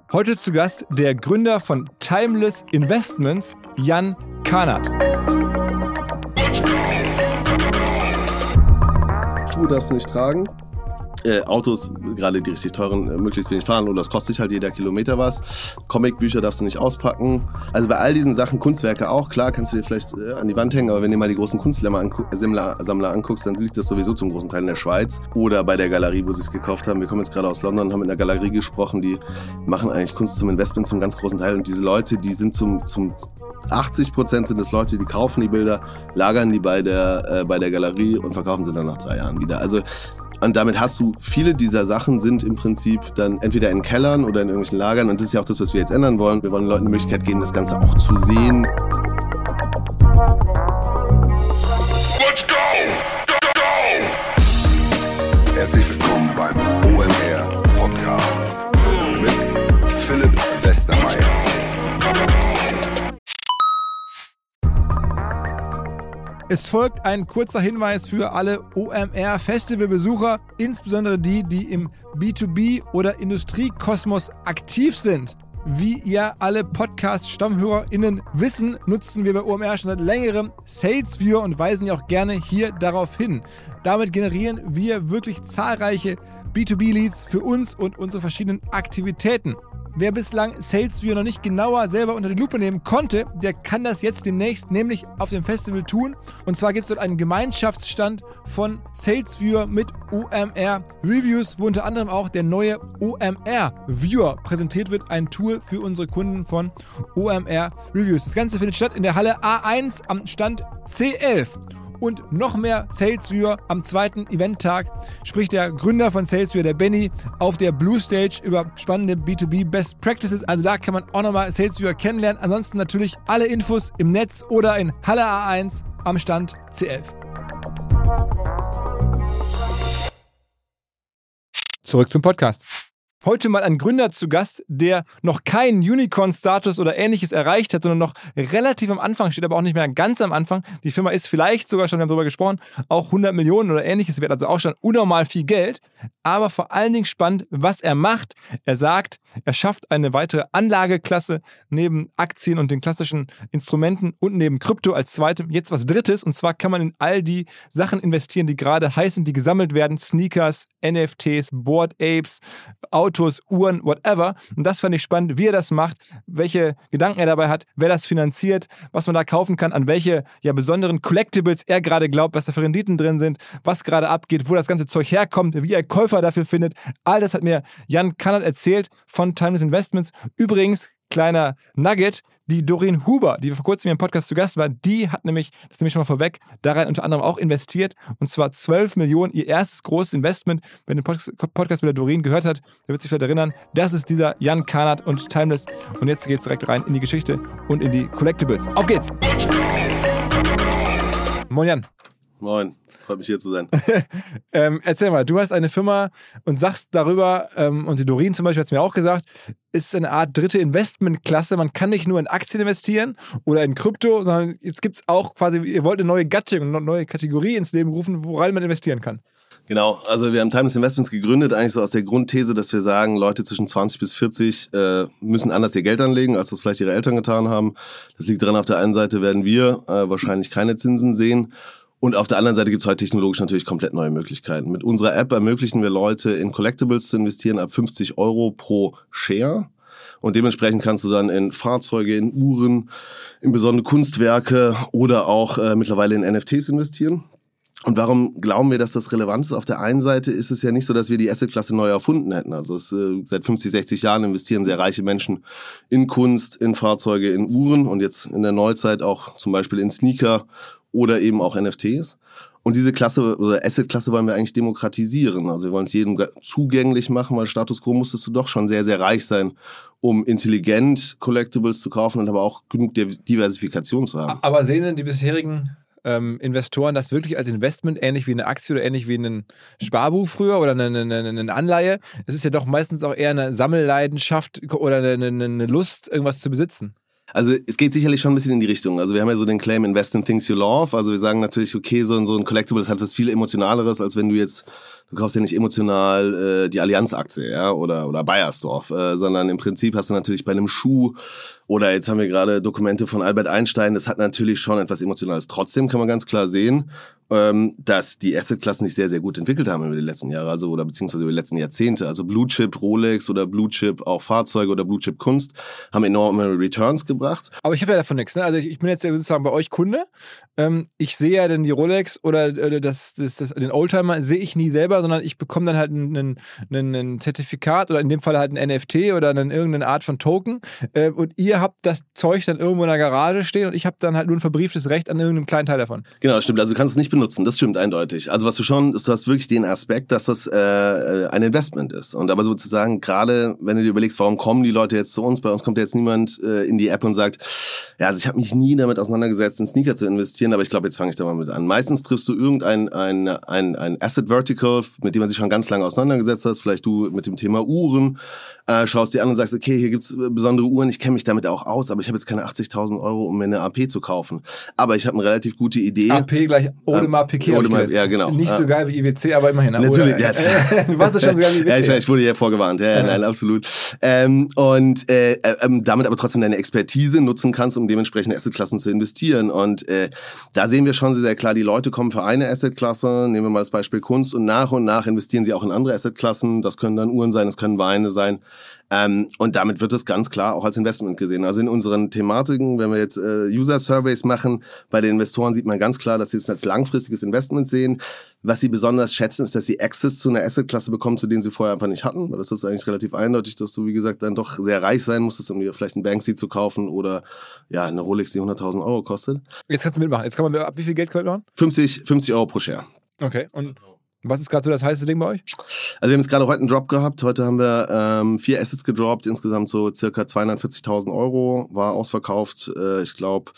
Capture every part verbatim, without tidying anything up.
Heute zu Gast der Gründer von Timeless Investments, Jan Kanat. Schuhe darfst du nicht tragen. Äh, Autos, gerade die richtig teuren, äh, möglichst wenig fahren oder das kostet halt jeder Kilometer was. Comicbücher darfst du nicht auspacken. Also bei all diesen Sachen, Kunstwerke auch, klar, kannst du dir vielleicht äh, an die Wand hängen, aber wenn du dir mal die großen Kunstsammler angu- Sammler, Sammler anguckst, dann liegt das sowieso zum großen Teil in der Schweiz oder bei der Galerie, wo sie es gekauft haben. Wir kommen jetzt gerade aus London, haben mit einer Galerie gesprochen, die machen eigentlich Kunst zum Investment zum ganz großen Teil und diese Leute, die sind zum, zum achtzig Prozent sind es Leute, die kaufen die Bilder, lagern die bei der, äh, bei der Galerie und verkaufen sie dann nach drei Jahren wieder. Also und damit hast du, viele dieser Sachen sind im Prinzip dann entweder in Kellern oder in irgendwelchen Lagern. Und das ist ja auch das, was wir jetzt ändern wollen. Wir wollen den Leuten die Möglichkeit geben, das Ganze auch zu sehen. Let's go! Go, go! Herzlich willkommen beim O M R Podcast mit Philipp Westermeier. Es folgt ein kurzer Hinweis für alle O M R-Festivalbesucher, insbesondere die, die im B zwei B oder Industriekosmos aktiv sind. Wie ihr alle Podcast-StammhörerInnen wissen, nutzen wir bei O M R schon seit längerem SalesViewer und weisen ja auch gerne hier darauf hin. Damit generieren wir wirklich zahlreiche B zwei B-Leads für uns und unsere verschiedenen Aktivitäten. Wer bislang SalesViewer noch nicht genauer selber unter die Lupe nehmen konnte, der kann das jetzt demnächst nämlich auf dem Festival tun. Und zwar gibt es dort einen Gemeinschaftsstand von SalesViewer mit O M R-Reviews, wo unter anderem auch der neue O M R-Viewer präsentiert wird, ein Tool für unsere Kunden von O M R-Reviews. Das Ganze findet statt in der Halle A eins am Stand C elf. Und noch mehr SalesViewer am zweiten Eventtag spricht der Gründer von SalesViewer, der Benny, auf der Blue Stage über spannende B zwei B Best Practices. Also da kann man auch nochmal SalesViewer kennenlernen. Ansonsten natürlich alle Infos im Netz oder in Halle A eins am Stand C elf. Zurück zum Podcast. Heute mal ein Gründer zu Gast, der noch keinen Unicorn-Status oder Ähnliches erreicht hat, sondern noch relativ am Anfang steht, aber auch nicht mehr ganz am Anfang. Die Firma ist vielleicht sogar schon, wir haben darüber gesprochen, auch hundert Millionen oder Ähnliches wert, also auch schon unnormal viel Geld. Aber vor allen Dingen spannend, was er macht. Er sagt, er schafft eine weitere Anlageklasse neben Aktien und den klassischen Instrumenten und neben Krypto als zweitem jetzt was Drittes. Und zwar kann man in all die Sachen investieren, die gerade heiß sind, die gesammelt werden. Sneakers, N F Ts, Bored Apes, Autos, Uhren, whatever. Und das fand ich spannend, wie er das macht, welche Gedanken er dabei hat, wer das finanziert, was man da kaufen kann, an welche ja besonderen Collectibles er gerade glaubt, was da für Renditen drin sind, was gerade abgeht, wo das ganze Zeug herkommt, wie er Käufer dafür findet. All das hat mir Jan Kanat erzählt von Timeless Investments. Übrigens, kleiner Nugget, die Doreen Huber, die vor kurzem hier im Podcast zu Gast war, die hat nämlich, das nehme ich schon mal vorweg, daran unter anderem auch investiert, und zwar zwölf Millionen, ihr erstes großes Investment. Wer den Podcast mit der Doreen gehört hat, der wird sich vielleicht erinnern, das ist dieser Jan Kanat und Timeless. Und jetzt geht's direkt rein in die Geschichte und in die Collectibles. Auf geht's! Moin Jan. Moin, freut mich hier zu sein. ähm, erzähl mal, du hast eine Firma und sagst darüber, ähm, und die Doreen zum Beispiel hat es mir auch gesagt, ist eine Art dritte Investmentklasse. Man kann nicht nur in Aktien investieren oder in Krypto, sondern jetzt gibt es auch quasi, ihr wollt eine neue Gattung, eine neue Kategorie ins Leben rufen, woran man investieren kann. Genau, also wir haben Timeless Investments gegründet, eigentlich so aus der Grundthese, dass wir sagen, Leute zwischen zwanzig bis vierzig äh, müssen anders ihr Geld anlegen, als das vielleicht ihre Eltern getan haben. Das liegt daran, auf der einen Seite werden wir äh, wahrscheinlich keine Zinsen sehen. Und auf der anderen Seite gibt es heute technologisch natürlich komplett neue Möglichkeiten. Mit unserer App ermöglichen wir Leute, in Collectibles zu investieren ab fünfzig Euro pro Share. Und dementsprechend kannst du dann in Fahrzeuge, in Uhren, in besondere Kunstwerke oder auch äh, mittlerweile in N F Ts investieren. Und warum glauben wir, dass das relevant ist? Auf der einen Seite ist es ja nicht so, dass wir die Assetklasse neu erfunden hätten. Also es, äh, seit fünfzig, sechzig Jahren investieren sehr reiche Menschen in Kunst, in Fahrzeuge, in Uhren und jetzt in der Neuzeit auch zum Beispiel in Sneaker oder eben auch N F Ts. Und diese Klasse oder Asset-Klasse wollen wir eigentlich demokratisieren. Also wir wollen es jedem zugänglich machen, weil Status Quo musstest du doch schon sehr, sehr reich sein, um intelligent Collectibles zu kaufen und aber auch genug Diversifikation zu haben. Aber sehen denn die bisherigen ähm, Investoren das wirklich als Investment, ähnlich wie eine Aktie oder ähnlich wie ein Sparbuch früher oder eine, eine, eine Anleihe? Es ist ja doch meistens auch eher eine Sammelleidenschaft oder eine, eine, eine Lust, irgendwas zu besitzen. Also es geht sicherlich schon ein bisschen in die Richtung. Also wir haben ja so den Claim Invest in Things You Love. Also wir sagen natürlich, okay, so, so ein Collectible hat was viel Emotionaleres, als wenn du jetzt du kaufst ja nicht emotional äh, die Allianz-Aktie, ja, oder, oder Bayersdorf, äh, sondern im Prinzip hast du natürlich bei einem Schuh oder jetzt haben wir gerade Dokumente von Albert Einstein, das hat natürlich schon etwas Emotionales. Trotzdem kann man ganz klar sehen, ähm, dass die Assetklassen sich sehr, sehr gut entwickelt haben über die letzten Jahre, also oder beziehungsweise über die letzten Jahrzehnte. Also Blue Chip Rolex oder Blue Chip auch Fahrzeuge oder Blue Chip Kunst haben enorme Returns gebracht. Aber ich habe ja davon nichts. Ne? Also ich, ich bin jetzt sozusagen bei euch Kunde. Ähm, ich sehe ja dann die Rolex oder äh, das, das, das, den Oldtimer sehe ich nie selber, sondern ich bekomme dann halt ein, ein, ein, ein Zertifikat oder in dem Fall halt ein N F T oder eine, irgendeine Art von Token. Äh, und ihr habt das Zeug dann irgendwo in der Garage stehen und ich habe dann halt nur ein verbrieftes Recht an irgendeinem kleinen Teil davon. Genau, das stimmt. Also du kannst es nicht benutzen. Das stimmt eindeutig. Also was du schon, du hast wirklich den Aspekt, dass das äh, ein Investment ist. Und aber sozusagen gerade, wenn du dir überlegst, warum kommen die Leute jetzt zu uns? Bei uns kommt ja jetzt niemand äh, in die App und sagt, ja, also ich habe mich nie damit auseinandergesetzt, in Sneaker zu investieren, aber ich glaube, jetzt fange ich da mal mit an. Meistens triffst du irgendein ein, ein, ein Asset Vertical, mit dem man sich schon ganz lange auseinandergesetzt hat. Vielleicht du mit dem Thema Uhren, äh, schaust dir an und sagst, okay, hier gibt's besondere Uhren, ich kenne mich damit auch aus, aber ich habe jetzt keine achtzigtausend Euro, um mir eine A P zu kaufen. Aber ich habe eine relativ gute Idee. A P gleich Audemars Piguet. Audemars, ja, genau. Nicht so geil wie I W C, aber immerhin. Natürlich, ja. Du warst das schon so geil wie I W C. Ja, ich, ich wurde ja vorgewarnt. Ja, ja, nein, absolut. Ähm, und äh, äh, damit aber trotzdem deine Expertise nutzen kannst, um dementsprechend Assetklassen zu investieren. Und äh, da sehen wir schon sehr, sehr klar, die Leute kommen für eine Assetklasse, nehmen wir mal das Beispiel Kunst, und nach und nach investieren sie auch in andere Assetklassen. Das können dann Uhren sein, das können Weine sein. Ähm, und damit wird es ganz klar auch als Investment gesehen. Also in unseren Thematiken, wenn wir jetzt äh, User-Surveys machen, bei den Investoren sieht man ganz klar, dass sie es als langfristiges Investment sehen. Was sie besonders schätzen, ist, dass sie Access zu einer Assetklasse bekommen, zu denen sie vorher einfach nicht hatten. Weil das ist eigentlich relativ eindeutig, dass du, wie gesagt, dann doch sehr reich sein musstest, um dir vielleicht einen Banksy zu kaufen oder ja eine Rolex, die hunderttausend Euro kostet. Jetzt kannst du mitmachen. Jetzt kann man, ab wie viel Geld kann man mitmachen? fünfzig, fünfzig Euro pro Share. Okay, und was ist gerade so das heiße Ding bei euch? Also wir haben jetzt gerade heute einen Drop gehabt. Heute haben wir ähm, vier Assets gedroppt, insgesamt so circa zweihundertvierzigtausend Euro. War ausverkauft, äh, ich glaube,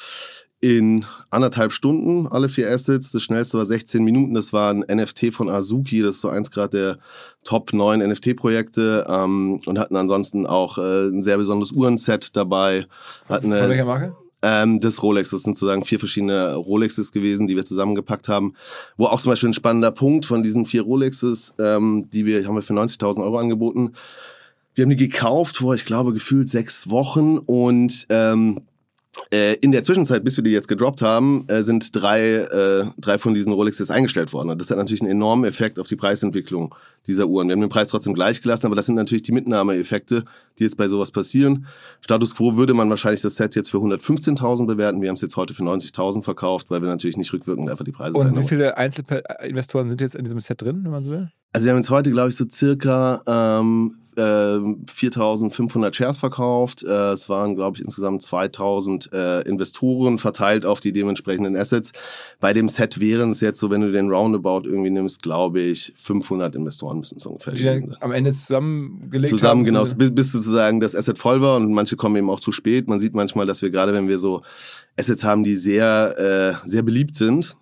in anderthalb Stunden, alle vier Assets. Das schnellste war sechzehn Minuten. Das war ein N F T von Azuki. Das ist so eins gerade der Top neun N F T-Projekte. Ähm, und hatten ansonsten auch äh, ein sehr besonderes Uhrenset dabei. Hatten Von welcher Marke? Ähm, das Rolex, das sind sozusagen vier verschiedene Rolexes gewesen, die wir zusammengepackt haben. Wo auch zum Beispiel ein spannender Punkt von diesen vier Rolexes, ähm, die wir, haben wir für neunzigtausend Euro angeboten. Wir haben die gekauft vor, ich glaube, gefühlt sechs Wochen und ähm, äh, in der Zwischenzeit, bis wir die jetzt gedroppt haben, äh, sind drei, äh, drei von diesen Rolexes eingestellt worden. Und das hat natürlich einen enormen Effekt auf die Preisentwicklung dieser Uhren. Wir haben den Preis trotzdem gleich gelassen, aber das sind natürlich die Mitnahmeeffekte, die jetzt bei sowas passieren. Status quo würde man wahrscheinlich das Set jetzt für hundertfünfzehntausend bewerten. Wir haben es jetzt heute für neunzigtausend verkauft, weil wir natürlich nicht rückwirkend einfach die Preise verändern. Und wie viele Einzelinvestoren sind jetzt in diesem Set drin, wenn man so will? Also wir haben jetzt heute, glaube ich, so circa ähm, äh, viertausendfünfhundert Shares verkauft. Äh, es waren, glaube ich, insgesamt zweitausend äh, Investoren verteilt auf die dementsprechenden Assets. Bei dem Set wären es jetzt so, wenn du den Roundabout irgendwie nimmst, glaube ich, fünfhundert Investoren müssen es ungefähr die dann am Ende zusammengelegt Zusammen, haben. genau, bis, bis sozusagen das Asset voll war, und manche kommen eben auch zu spät. Man sieht manchmal, dass wir gerade, wenn wir so Assets haben, die sehr, äh, sehr beliebt sind,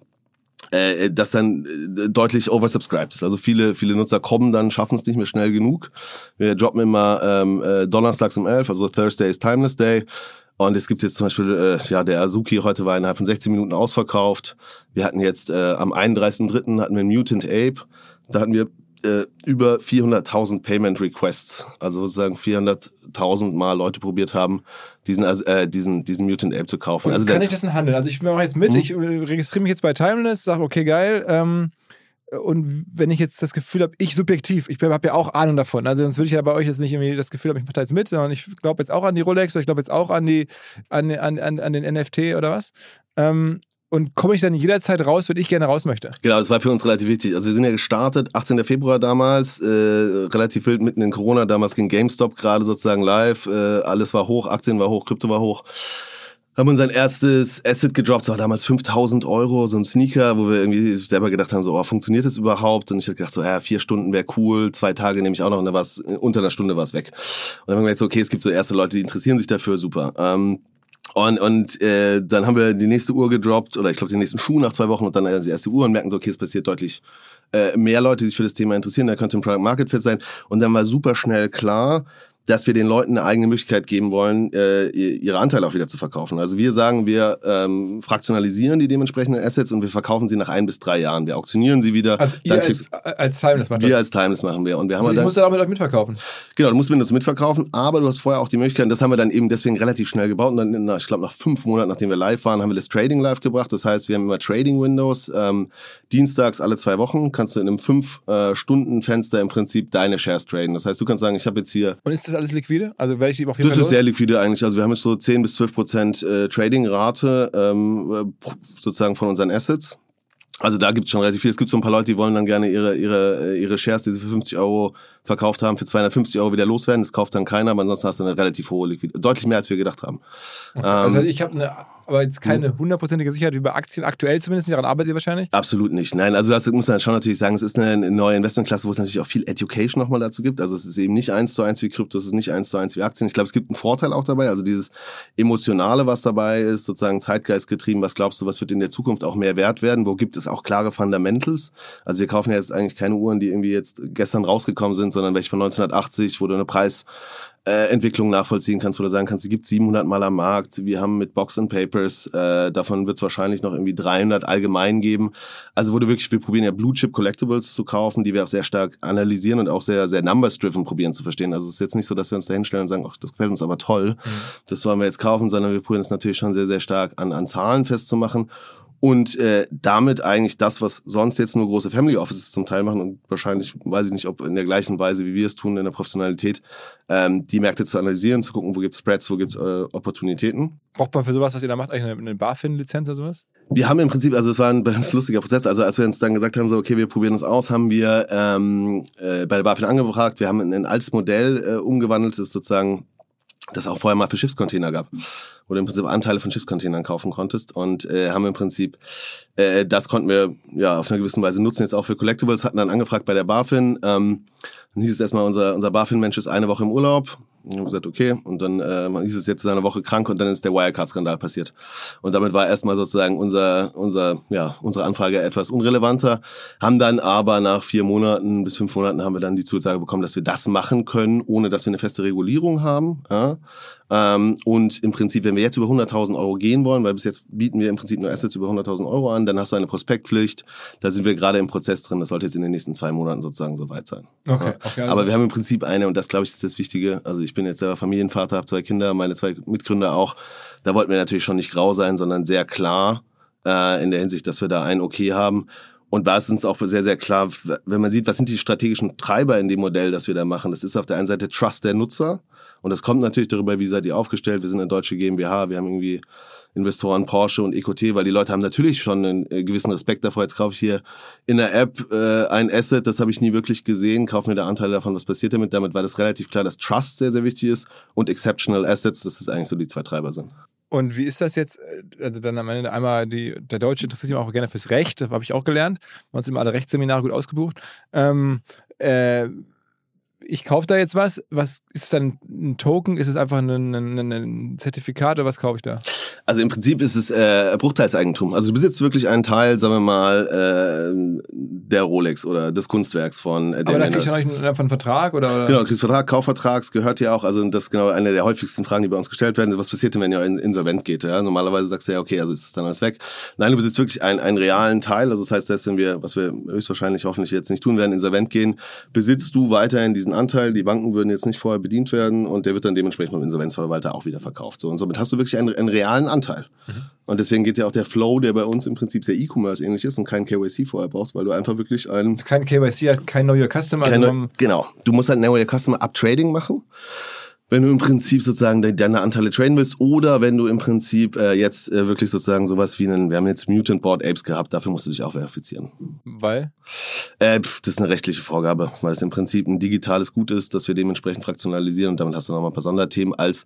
Äh, das dann äh, deutlich oversubscribed ist. Also viele viele Nutzer kommen dann, schaffen es nicht mehr schnell genug. Wir droppen immer ähm, äh, donnerstags um elf, also Thursday is Timeless Day. Und es gibt jetzt zum Beispiel, äh, ja, der Azuki heute war innerhalb von sechzehn Minuten ausverkauft. Wir hatten jetzt äh, am einunddreißigsten dritten hatten wir Mutant Ape. Da hatten wir äh, über vierhunderttausend Payment Requests. Also sozusagen vierhunderttausend Mal Leute probiert haben, diesen äh, diesen diesen Mutant Ape zu kaufen. Also kann das, ich das denn handeln? Also ich mache jetzt mit, hm? ich registriere mich jetzt bei Timeless, sage, okay, geil. Ähm, und wenn ich jetzt das Gefühl habe, ich subjektiv, ich habe ja auch Ahnung davon, also sonst würde ich ja bei euch jetzt nicht irgendwie das Gefühl haben, ich mache da jetzt mit, sondern ich glaube jetzt auch an die Rolex oder ich glaube jetzt auch an die an, an, an, an den N F T oder was. Ähm, Und komme ich dann jederzeit raus, wenn ich gerne raus möchte? Genau, das war für uns relativ wichtig. Also wir sind ja gestartet, achtzehnten Februar damals, äh, relativ wild mitten in Corona. Damals ging GameStop gerade sozusagen live. Äh, alles war hoch, Aktien war hoch, Krypto war hoch. Haben unser erstes Asset gedroppt, das war damals fünftausend Euro, so ein Sneaker, wo wir irgendwie selber gedacht haben, so, oh, funktioniert das überhaupt? Und ich habe gedacht, so, ja, vier Stunden wäre cool, zwei Tage nehme ich auch noch, und dann war es, unter einer Stunde war es weg. Und dann haben wir gedacht, so, okay, es gibt so erste Leute, die interessieren sich dafür, super. Ähm, Und, und äh, dann haben wir die nächste Uhr gedroppt, oder ich glaube den nächsten Schuh nach zwei Wochen und dann die erste Uhr und merken so, okay, es passiert deutlich äh, mehr Leute, die sich für das Thema interessieren, da könnte ein Product Market Fit sein. Und dann war super schnell klar, dass wir den Leuten eine eigene Möglichkeit geben wollen, äh, ihre Anteile auch wieder zu verkaufen. Also wir sagen, wir ähm, fraktionalisieren die dementsprechenden Assets und wir verkaufen sie nach ein bis drei Jahren. Wir auktionieren sie wieder. Also ihr als, als Timeless macht das? Wir als Timeless machen wir. Und wir haben also halt ich dann, muss dann auch mit euch mitverkaufen? Genau, du musst mit uns mitverkaufen, aber du hast vorher auch die Möglichkeit, das haben wir dann eben deswegen relativ schnell gebaut und dann, in, ich glaube, nach fünf Monaten, nachdem wir live waren, haben wir das Trading live gebracht. Das heißt, wir haben immer Trading Windows, ähm, dienstags alle zwei Wochen kannst du in einem fünf Stunden Fenster im Prinzip deine Shares traden. Das heißt, du kannst sagen, ich habe jetzt hier... Und ist das alles liquide? Also werde ich die auf jeden Das Fall ist los? sehr liquide eigentlich. Also wir haben jetzt so zehn bis zwölf Prozent äh, Trading-Rate ähm, sozusagen von unseren Assets. Also da gibt es schon relativ viel. Es gibt so ein paar Leute, die wollen dann gerne ihre ihre ihre Shares, die sie für fünfzig Euro verkauft haben, für zweihundertfünfzig Euro wieder loswerden. Das kauft dann keiner, aber ansonsten hast du eine relativ hohe Liquidität. Deutlich mehr, als wir gedacht haben. Okay. Ähm, also ich habe eine, aber jetzt keine hundertprozentige Sicherheit wie bei Aktien, aktuell zumindest, daran arbeitet ihr wahrscheinlich? Absolut nicht. Nein, also das muss man schon natürlich sagen, es ist eine neue Investmentklasse, wo es natürlich auch viel Education nochmal dazu gibt. Also es ist eben nicht eins zu eins wie Krypto, es ist nicht eins zu eins wie Aktien. Ich glaube, es gibt einen Vorteil auch dabei, also dieses Emotionale, was dabei ist, sozusagen zeitgeistgetrieben. Was glaubst du, was wird in der Zukunft auch mehr wert werden? Wo gibt es auch klare Fundamentals? Also wir kaufen ja jetzt eigentlich keine Uhren, die irgendwie jetzt gestern rausgekommen sind, sondern welche von neunzehnhundertachtzig, wo du eine Preisentwicklung nachvollziehen kannst, wo du sagen kannst, die gibt es siebenhundert Mal am Markt. Wir haben mit Box and Papers, äh, davon wird es wahrscheinlich noch irgendwie dreihundert allgemein geben. Also wo du wirklich, wir probieren ja Blue Chip Collectibles zu kaufen, die wir auch sehr stark analysieren und auch sehr, sehr numbers-driven probieren zu verstehen. Also es ist jetzt nicht so, dass wir uns da hinstellen und sagen, ach, das gefällt uns aber toll, mhm. das wollen wir jetzt kaufen, sondern wir probieren es natürlich schon sehr, sehr stark an, an Zahlen festzumachen. Und äh, damit eigentlich das, was sonst jetzt nur große Family Offices zum Teil machen und wahrscheinlich, weiß ich nicht, ob in der gleichen Weise, wie wir es tun, in der Professionalität, ähm, die Märkte zu analysieren, zu gucken, wo gibt's Spreads, wo gibt's äh, Opportunitäten. Braucht man für sowas, was ihr da macht, eigentlich eine, eine BaFin-Lizenz oder sowas? Wir haben im Prinzip, also es war ein ganz lustiger Prozess, also als wir uns dann gesagt haben, so okay, wir probieren es aus, haben wir ähm, äh, bei der BaFin angefragt, wir haben ein, ein altes Modell äh, umgewandelt, das ist sozusagen, das auch vorher mal für Schiffscontainer gab, wo du im Prinzip Anteile von Schiffscontainern kaufen konntest und äh, haben im Prinzip, äh, das konnten wir ja auf einer gewissen Weise nutzen, jetzt auch für Collectibles, hatten dann angefragt bei der BaFin, ähm, dann hieß es erstmal, unser, unser BaFin-Mensch ist eine Woche im Urlaub. Und ich habe gesagt, okay, und dann äh, hieß es jetzt eine Woche krank und dann ist der Wirecard-Skandal passiert. Und damit war erstmal sozusagen unser, unser, ja, unsere Anfrage etwas unrelevanter, haben dann aber nach vier Monaten bis fünf Monaten haben wir dann die Zusage bekommen, dass wir das machen können, ohne dass wir eine feste Regulierung haben. Ja? Ähm, und im Prinzip, wenn wir jetzt über hunderttausend Euro gehen wollen, weil bis jetzt bieten wir im Prinzip nur Assets über hunderttausend Euro an, dann hast du eine Prospektpflicht, da sind wir gerade im Prozess drin, das sollte jetzt in den nächsten zwei Monaten sozusagen soweit sein. Okay, okay, also aber wir haben im Prinzip eine, und das glaube ich ist das Wichtige, also ich bin jetzt selber Familienvater, habe zwei Kinder, meine zwei Mitgründer auch, da wollten wir natürlich schon nicht grau sein, sondern sehr klar äh, in der Hinsicht, dass wir da ein Okay haben. Und war es uns auch sehr, sehr klar, wenn man sieht, was sind die strategischen Treiber in dem Modell, das wir da machen. Das ist auf der einen Seite Trust der Nutzer. Und das kommt natürlich darüber, wie seid ihr aufgestellt. Wir sind eine deutsche GmbH, wir haben irgendwie Investoren, Porsche und E Q T, weil die Leute haben natürlich schon einen gewissen Respekt davor. Jetzt kaufe ich hier in der App äh, ein Asset, das habe ich nie wirklich gesehen, kaufe mir da Anteile davon, was passiert damit. Damit war das relativ klar, dass Trust sehr, sehr wichtig ist und Exceptional Assets, das ist eigentlich so die zwei Treiber sind. Und wie ist das jetzt, also dann am Ende einmal, die, der Deutsche interessiert sich auch gerne fürs Recht, das habe ich auch gelernt, wir haben uns immer alle Rechtsseminare gut ausgebucht. Ähm, äh, ich kaufe da jetzt was, was ist dann ein Token, ist es einfach ein, ein, ein Zertifikat oder was kaufe ich da? Also im Prinzip ist es äh, Bruchteilseigentum. Also du besitzt wirklich einen Teil, sagen wir mal, äh, der Rolex oder des Kunstwerks von äh, Aber da kriegst du einfach einen Vertrag? Oder? Genau, du kriegst Vertrag, Kaufvertrags gehört ja auch, also das ist genau eine der häufigsten Fragen, die bei uns gestellt werden. Was passiert denn, wenn ihr insolvent geht? Ja? Normalerweise sagst du ja, okay, also ist es dann alles weg. Nein, du besitzt wirklich einen, einen realen Teil, also das heißt, selbst wenn wir, was wir höchstwahrscheinlich hoffentlich jetzt nicht tun werden, insolvent gehen, besitzt du weiterhin diesen Anteil, die Banken würden jetzt nicht vorher bedient werden und der wird dann dementsprechend vom Insolvenzverwalter auch wieder verkauft. So, und somit hast du wirklich einen, einen realen Anteil. Mhm. Und deswegen geht ja auch der Flow, der bei uns im Prinzip sehr E-Commerce ähnlich ist und kein K Y C vorher brauchst, weil du einfach wirklich einen... Kein K Y C heißt kein Know Your Customer. Also Neu, genau, du musst halt Know Your Customer Uptrading machen. Wenn du im Prinzip sozusagen deine Anteile traden willst oder wenn du im Prinzip äh, jetzt äh, wirklich sozusagen sowas wie einen, wir haben jetzt Mutant Bored Apes gehabt, dafür musst du dich auch verifizieren. Weil? Äh, pf, das ist eine rechtliche Vorgabe, weil es im Prinzip ein digitales Gut ist, dass wir dementsprechend fraktionalisieren und damit hast du nochmal ein paar Sonderthemen als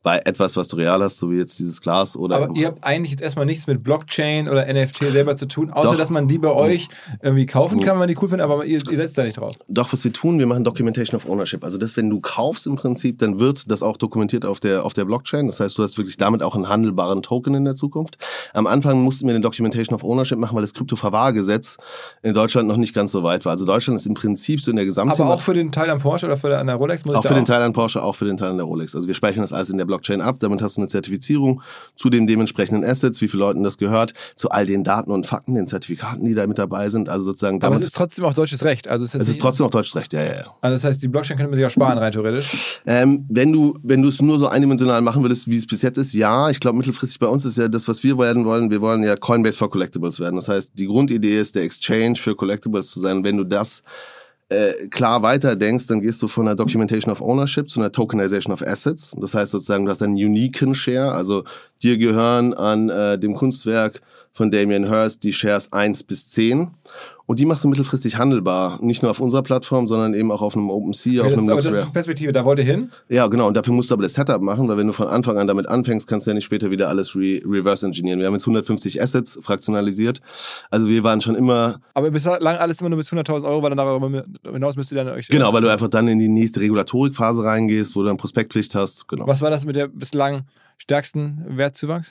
bei etwas, was du real hast, so wie jetzt dieses Glas oder... Aber ihr habt eigentlich jetzt erstmal nichts mit Blockchain oder N F T selber zu tun, außer Doch. dass man die bei euch irgendwie kaufen kann, wenn man die cool findet, aber ihr, ihr setzt da nicht drauf. Doch, was wir tun, wir machen Documentation of Ownership. Also das, wenn du kaufst im Prinzip, dann wird das auch dokumentiert auf der, auf der Blockchain. Das heißt, du hast wirklich damit auch einen handelbaren Token in der Zukunft. Am Anfang mussten wir eine Documentation of Ownership machen, weil das Kryptoverwahrgesetz in Deutschland noch nicht ganz so weit war. Also Deutschland ist im Prinzip so in der Gesamtheit... Aber auch für den Teil an Porsche oder für den, an der Rolex? Muss auch ich für da den Teil an Porsche, auch für den Teil an der Rolex. Also wir speichern das alles in der Blockchain ab. Damit hast du eine Zertifizierung zu den dementsprechenden Assets, wie viele Leuten das gehört, zu all den Daten und Fakten, den Zertifikaten, die da mit dabei sind. Also sozusagen Aber damit es ist trotzdem auch deutsches Recht. Also es ist, es ist trotzdem auch deutsches Recht, ja, ja, ja. Also das heißt, die Blockchain könnte man sich auch sparen, rein theoretisch. Ähm, wenn du wenn du es nur so eindimensional machen würdest, wie es bis jetzt ist, ja. Ich glaube, mittelfristig bei uns ist ja das, was wir werden wollen. Wir wollen ja Coinbase for Collectibles werden. Das heißt, die Grundidee ist, der Exchange für Collectibles zu sein. Wenn du das Äh, klar weiter denkst, dann gehst du von einer Documentation of Ownership zu einer Tokenization of Assets. Das heißt sozusagen, du hast einen uniken Share, also dir gehören an äh, dem Kunstwerk von Damien Hirst die Shares eins bis zehn und die machst du mittelfristig handelbar. Nicht nur auf unserer Plattform, sondern eben auch auf einem OpenSea, auf Okay, einem aber das LooksRare. ist die Perspektive, da wollt ihr hin? Ja, genau. Und dafür musst du aber das Setup machen, weil wenn du von Anfang an damit anfängst, kannst du ja nicht später wieder alles re- reverse engineeren. Wir haben jetzt hundertfünfzig Assets fraktionalisiert. Also wir waren schon immer... Aber bislang alles immer nur bis hunderttausend Euro, weil dann darüber hinaus müsst ihr dann euch... Genau, weil du einfach dann in die nächste Regulatorikphase reingehst, wo du dann Prospektpflicht hast. Genau. Was war das mit der bislang stärksten Wertzuwachs?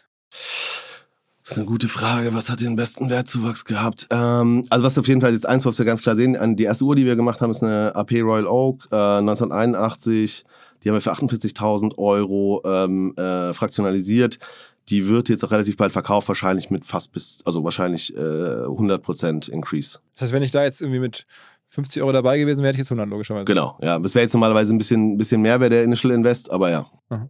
Das ist eine gute Frage. Was hat den besten Wertzuwachs gehabt? Ähm, also was auf jeden Fall ist eins, was wir ganz klar sehen. Die erste Uhr, die wir gemacht haben, ist eine A P Royal Oak äh, neunzehnhunderteinundachtzig. Die haben wir für achtundvierzigtausend Euro ähm, äh, fraktionalisiert. Die wird jetzt auch relativ bald verkauft, wahrscheinlich mit fast bis, also wahrscheinlich äh, hundert Prozent Increase. Das heißt, wenn ich da jetzt irgendwie mit fünfzig Euro dabei gewesen wäre, hätte ich jetzt hundert logischerweise. Genau, ja. Das wäre jetzt normalerweise ein bisschen, bisschen mehr, wäre der Initial Invest, aber ja.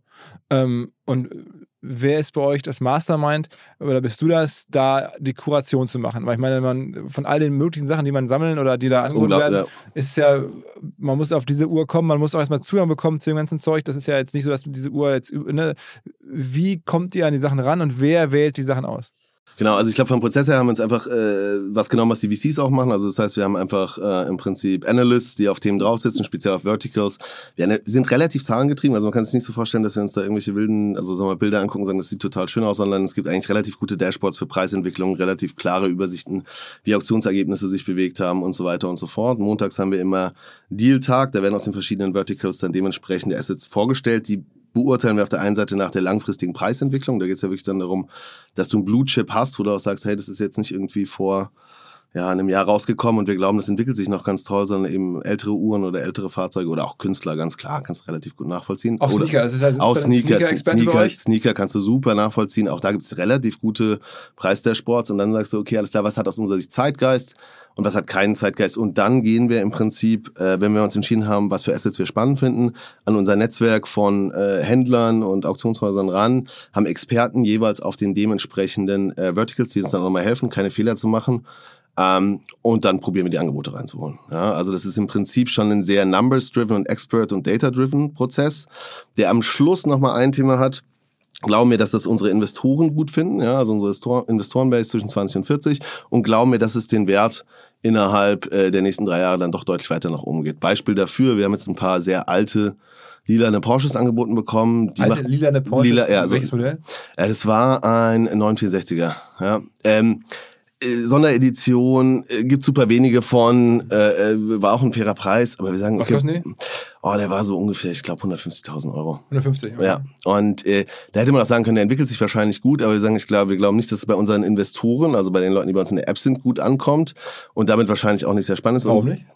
Ähm, und wer ist bei euch das Mastermind oder bist du das, da die Kuration zu machen? Weil ich meine, man von all den möglichen Sachen, die man sammeln oder die da angeboten Unglaub- werden, ja. ist es ja, man muss auf diese Uhr kommen, man muss auch erstmal Zugang bekommen zu dem ganzen Zeug. Das ist ja jetzt nicht so, dass diese Uhr jetzt, ne, wie kommt ihr an die Sachen ran und wer wählt die Sachen aus? Genau, also ich glaube, vom Prozess her haben wir uns einfach äh, was genommen, was die V Cs auch machen. Also das heißt, wir haben einfach äh, im Prinzip Analysts, die auf Themen draufsitzen, speziell auf Verticals. Wir sind relativ zahlengetrieben, also man kann sich nicht so vorstellen, dass wir uns da irgendwelche wilden, also sagen wir mal, Bilder angucken und sagen, das sieht total schön aus, sondern es gibt eigentlich relativ gute Dashboards für Preisentwicklung, relativ klare Übersichten, wie Auktionsergebnisse sich bewegt haben und so weiter und so fort. Montags haben wir immer Deal-Tag, da werden aus den verschiedenen Verticals dann dementsprechend die Assets vorgestellt, die beurteilen wir auf der einen Seite nach der langfristigen Preisentwicklung. Da geht es ja wirklich dann darum, dass du einen Blue Chip hast, wo du auch sagst, hey, das ist jetzt nicht irgendwie vor ja, einem Jahr rausgekommen und wir glauben, das entwickelt sich noch ganz toll, sondern eben ältere Uhren oder ältere Fahrzeuge oder auch Künstler, ganz klar, kannst du relativ gut nachvollziehen. Auch oder Sneaker, das ist halt auch ist ein Sneaker, Sneaker-Experte Sneaker, bei euch? Sneaker kannst du super nachvollziehen. Auch da gibt es relativ gute Preisdashboards und dann sagst du, okay, alles klar, was hat aus unserer Sicht Zeitgeist? Und was hat keinen Zeitgeist? Und dann gehen wir im Prinzip, äh, wenn wir uns entschieden haben, was für Assets wir spannend finden, an unser Netzwerk von äh, Händlern und Auktionshäusern ran, haben Experten jeweils auf den dementsprechenden äh, Verticals, die uns dann nochmal helfen, keine Fehler zu machen. Ähm, und dann probieren wir die Angebote reinzuholen. Ja, also das ist im Prinzip schon ein sehr Numbers-driven und Expert- und Data-driven Prozess, der am Schluss nochmal ein Thema hat. Glauben wir, dass das unsere Investoren gut finden, ja, also unsere Investor- Investorenbase zwischen zwanzig und vierzig und glauben wir, dass es den Wert innerhalb äh, der nächsten drei Jahre dann doch deutlich weiter nach oben geht. Beispiel dafür, wir haben jetzt ein paar sehr alte lilane Porsches angeboten bekommen. Die Alte machen- lilane Porsches? Lila, ja, also, Welches Modell? Äh, das war ein neunhundertvierundsechziger. Ja. Ähm, äh, Sonderedition, äh, gibt super wenige von, äh, äh, war auch ein fairer Preis, aber wir sagen, Was okay, kosten die? oh, der war so ungefähr, ich glaube, hundertfünfzigtausend Euro. hundertfünfzig. Okay. Ja, und äh, da hätte man auch sagen können, der entwickelt sich wahrscheinlich gut, aber wir sagen, ich glaube, wir glauben nicht, dass es bei unseren Investoren, also bei den Leuten, die bei uns in der App sind, gut ankommt und damit wahrscheinlich auch nicht sehr spannend ist. Warum Und nicht?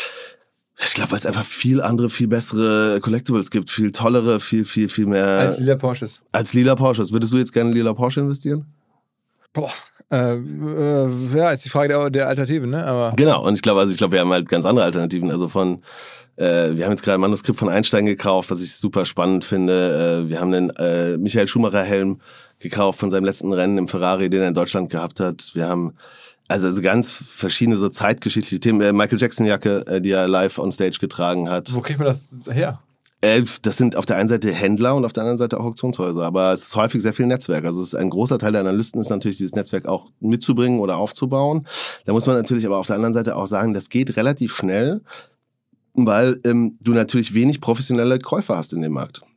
Ich glaube, weil es einfach viel andere, viel bessere Collectibles gibt, viel tollere, viel, viel, viel mehr Als lila Porsches. als lila Porsches. Würdest du jetzt gerne in lila Porsche investieren? Boah. Äh, äh, ja, ist die Frage der, der Alternative, ne? Aber Genau, und ich glaube, also ich glaube, wir haben halt ganz andere Alternativen. Also von, äh, wir haben jetzt gerade ein Manuskript von Einstein gekauft, was ich super spannend finde. Äh, wir haben einen äh, Michael Schumacher Helm gekauft von seinem letzten Rennen im Ferrari, den er in Deutschland gehabt hat. Wir haben also, also ganz verschiedene so zeitgeschichtliche Themen. Äh, Michael Jackson Jacke, äh, die er live on Stage getragen hat. wo kriegt man das her? Äh, das sind auf der einen Seite Händler und auf der anderen Seite auch Auktionshäuser. Aber es ist häufig sehr viel Netzwerk. Also es ist ein großer Teil der Analysten ist natürlich, dieses Netzwerk auch mitzubringen oder aufzubauen. Da muss man natürlich aber auf der anderen Seite auch sagen, das geht relativ schnell, weil ähm, du natürlich wenig professionelle Käufer hast in dem Markt.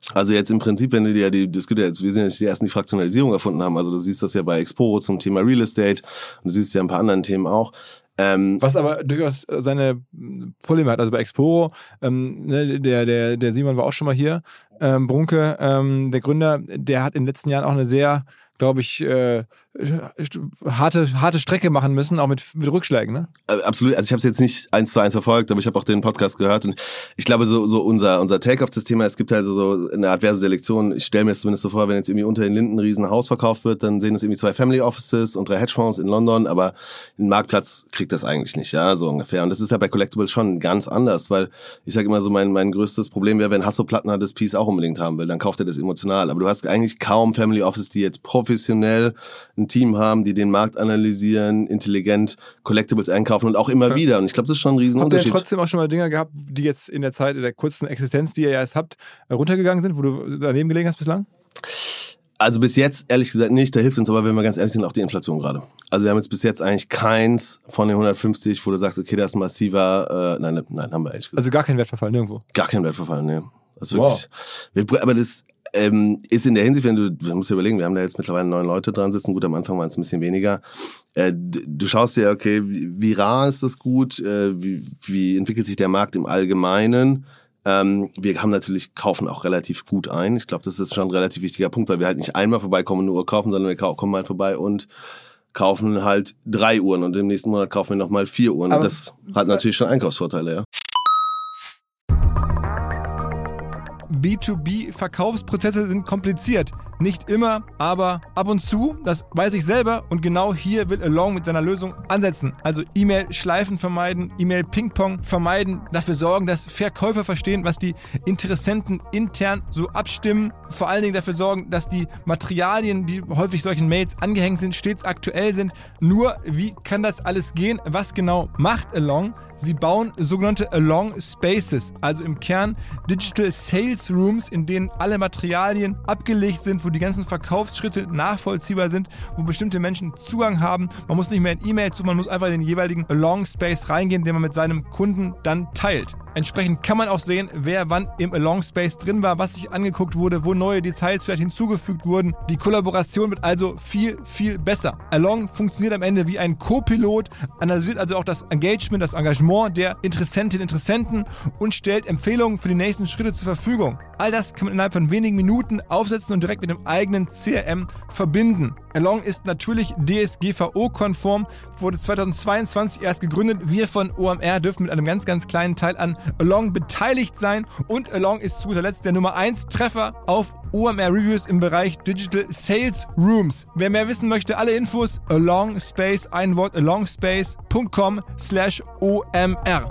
Also jetzt im Prinzip, wenn du dir die, das gibt ja jetzt, wir sind ja nicht die ersten, die Fraktionalisierung erfunden haben. Also du siehst das ja bei Exporo zum Thema Real Estate und du siehst es ja ein paar anderen Themen auch. Ähm, Was aber durchaus seine Probleme hat. Also bei Exporo, ähm, ne, der, der, der Simon war auch schon mal hier, ähm, Brunke, ähm, der Gründer, der hat in den letzten Jahren auch eine sehr, glaube ich, äh, harte, harte Strecke machen müssen, auch mit, mit Rückschlägen, ne? Absolut, also ich habe es jetzt nicht eins zu eins verfolgt, aber ich habe auch den Podcast gehört und ich glaube, so, so unser, unser Take auf das Thema, es gibt halt so eine adverse Selektion. Ich stelle mir es zumindest so vor, wenn jetzt irgendwie unter den Linden ein riesen Haus verkauft wird, dann sehen es irgendwie zwei Family Offices und drei Hedgefonds in London, aber ein Marktplatz kriegt das eigentlich nicht, ja, so ungefähr. Und das ist ja bei Collectibles schon ganz anders, weil ich sage immer so, mein, mein größtes Problem wäre, wenn Hasso Plattner das Piece auch unbedingt haben will, dann kauft er das emotional. Aber du hast eigentlich kaum Family Offices, die jetzt professionell ein Team haben, die den Markt analysieren, intelligent Collectibles einkaufen und auch immer ja. wieder. Und ich glaube, das ist schon ein Riesenunterschied. Habt ihr trotzdem auch schon mal Dinger gehabt, die jetzt in der Zeit, in der kurzen Existenz, die ihr ja erst habt, runtergegangen sind, wo du daneben gelegen hast bislang? Also bis jetzt, ehrlich gesagt, nicht. Da hilft uns aber, wenn wir ganz ehrlich sind, auch die Inflation gerade. Also wir haben jetzt bis jetzt eigentlich keins von den hundertfünfzig, wo du sagst, okay, das ist massiver. Äh, nein, nein, haben wir ehrlich gesagt. Also gar kein Wertverfall, nirgendwo? Gar kein Wertverfall, ne. Das ist wirklich, wow. wir, aber das ähm, ist in der Hinsicht, wenn du, du musst dir überlegen, wir haben da jetzt mittlerweile neun Leute dran sitzen. Gut, am Anfang waren es ein bisschen weniger. Äh, du schaust dir, okay, wie, wie rar ist das Gut? Äh, wie, wie entwickelt sich der Markt im Allgemeinen? Ähm, wir haben natürlich, kaufen auch relativ gut ein. Ich glaube, das ist schon ein relativ wichtiger Punkt, weil wir halt nicht einmal vorbeikommen und nur kaufen, sondern wir kommen halt vorbei und kaufen halt drei Uhren und im nächsten Monat kaufen wir nochmal vier Uhren. Und das hat natürlich schon Einkaufsvorteile, ja. B zwei B-Verkaufsprozesse sind kompliziert. Nicht immer, aber ab und zu, das weiß ich selber und genau hier will Along mit seiner Lösung ansetzen. Also E-Mail-Schleifen vermeiden, E-Mail-Ping-Pong vermeiden, dafür sorgen, dass Verkäufer verstehen, was die Interessenten intern so abstimmen, vor allen Dingen dafür sorgen, dass die Materialien, die häufig solchen Mails angehängt sind, stets aktuell sind. Nur, wie kann das alles gehen? Was genau macht Along? Sie bauen sogenannte Along Spaces, also im Kern Digital Sales Rooms, in denen alle Materialien abgelegt sind, wo die ganzen Verkaufsschritte nachvollziehbar sind, wo bestimmte Menschen Zugang haben. Man muss nicht mehr in E-Mail zu, man muss einfach in den jeweiligen Along Space reingehen, den man mit seinem Kunden dann teilt. Entsprechend kann man auch sehen, wer wann im Along Space drin war, was sich angeguckt wurde, wo neue Details vielleicht hinzugefügt wurden. Die Kollaboration wird also viel, viel besser. Along funktioniert am Ende wie ein Co-Pilot, analysiert also auch das Engagement, das Engagement der Interessentinnen und Interessenten und stellt Empfehlungen für die nächsten Schritte zur Verfügung. All das kann man innerhalb von wenigen Minuten aufsetzen und direkt mit dem eigenen C R M verbinden. Along ist natürlich D S G V O-konform, wurde zweitausendzweiundzwanzig erst gegründet. Wir von O M R dürfen mit einem ganz, ganz kleinen Teil an Along beteiligt sein und Along ist zu guter Letzt der Nummer eins Treffer auf O M R Reviews im Bereich Digital Sales Rooms. Wer mehr wissen möchte, alle Infos Along Space, ein Wort alongspace punkt com slash O M R.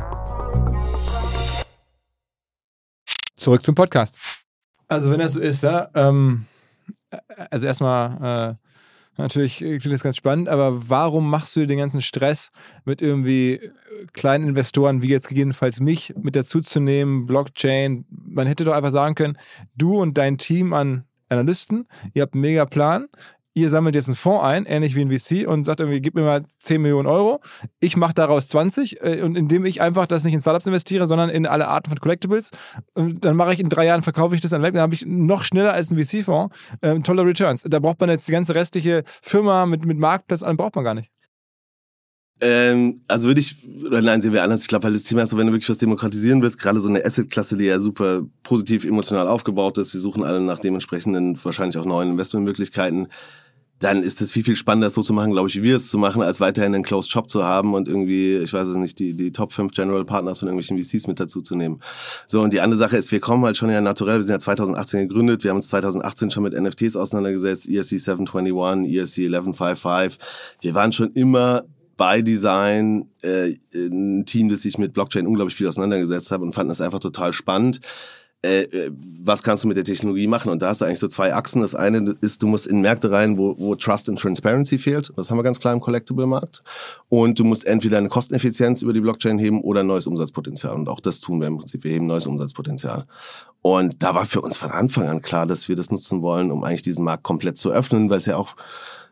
Zurück zum Podcast. Also wenn das so ist, ja, ähm, also erstmal äh, natürlich klingt das ganz spannend, aber warum machst du den ganzen Stress mit irgendwie kleinen Investoren, wie jetzt gegebenenfalls mich, mit dazuzunehmen, Blockchain? Man hätte doch einfach sagen können, du und dein Team an Analysten, ihr habt einen mega Plan, ihr sammelt jetzt einen Fonds ein, ähnlich wie ein V C und sagt irgendwie, gib mir mal zehn Millionen Euro, ich mache daraus zwanzig und indem ich einfach das nicht in Startups investiere, sondern in alle Arten von Collectibles, und dann mache ich in drei Jahren, verkaufe ich das dann weg, dann habe ich noch schneller als ein V C-Fonds äh, tolle Returns. Da braucht man jetzt die ganze restliche Firma mit, mit Marktplatz, allem braucht man gar nicht. Ähm, also würde ich, oder nein, sehen wir anders. Ich glaube, weil das Thema ist so, wenn du wirklich was demokratisieren willst, gerade so eine Asset-Klasse, die ja super positiv emotional aufgebaut ist, wir suchen alle nach dementsprechenden, wahrscheinlich auch neuen Investmentmöglichkeiten, dann ist es viel, viel spannender, so zu machen, glaube ich, wie wir es zu machen, als weiterhin einen Closed Shop zu haben und irgendwie, ich weiß es nicht, die, die Top fünf General Partners von irgendwelchen V Cs mit dazu zu nehmen. So, und die andere Sache ist, wir kommen halt schon ja naturell, wir sind ja zweitausendachtzehn gegründet, wir haben uns zweitausendachtzehn schon mit N F Ts auseinandergesetzt, E R C sieben einundzwanzig, E R C elf fünfundfünfzig. Wir waren schon immer by Design äh, ein Team, das sich mit Blockchain unglaublich viel auseinandergesetzt hat und fanden das einfach total spannend. Äh, was kannst du mit der Technologie machen? Und da hast du eigentlich so zwei Achsen. Das eine ist, du musst in Märkte rein, wo, wo Trust and Transparency fehlt. Das haben wir ganz klar im Collectible-Markt. Und du musst entweder eine Kosteneffizienz über die Blockchain heben oder ein neues Umsatzpotenzial. Und auch das tun wir im Prinzip. Wir heben neues Umsatzpotenzial. Und da war für uns von Anfang an klar, dass wir das nutzen wollen, um eigentlich diesen Markt komplett zu öffnen, weil es ja auch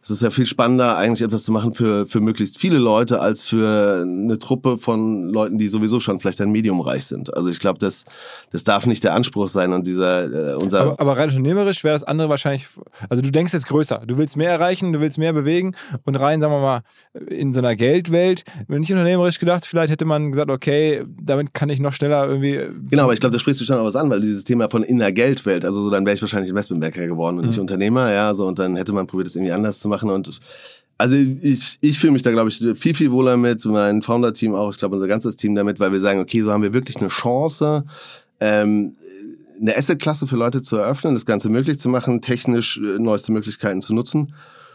Es ist ja viel spannender, eigentlich etwas zu machen für, für möglichst viele Leute, als für eine Truppe von Leuten, die sowieso schon vielleicht ein Medium reich sind. Also ich glaube, das, das darf nicht der Anspruch sein und dieser, äh, unser... Aber, aber rein unternehmerisch wäre das andere wahrscheinlich, also du denkst jetzt größer, du willst mehr erreichen, du willst mehr bewegen und rein, sagen wir mal, in so einer Geldwelt, wenn nicht unternehmerisch gedacht, vielleicht hätte man gesagt, okay, damit kann ich noch schneller irgendwie... Genau, aber ich glaube, da sprichst du schon auch was an, weil dieses Thema von in der Geldwelt, also so, dann wäre ich wahrscheinlich Investmentbanker geworden und mhm. nicht Unternehmer, ja, so, und dann hätte man probiert, das irgendwie anders zu machen und also ich, ich fühle mich da, glaube ich, viel, viel wohler mit, mein Founder-Team auch, ich glaube, unser ganzes Team damit, weil wir sagen, okay, so haben wir wirklich eine Chance, ähm, eine Asset-Klasse für Leute zu eröffnen, das Ganze möglich zu machen, technisch äh, neueste Möglichkeiten zu nutzen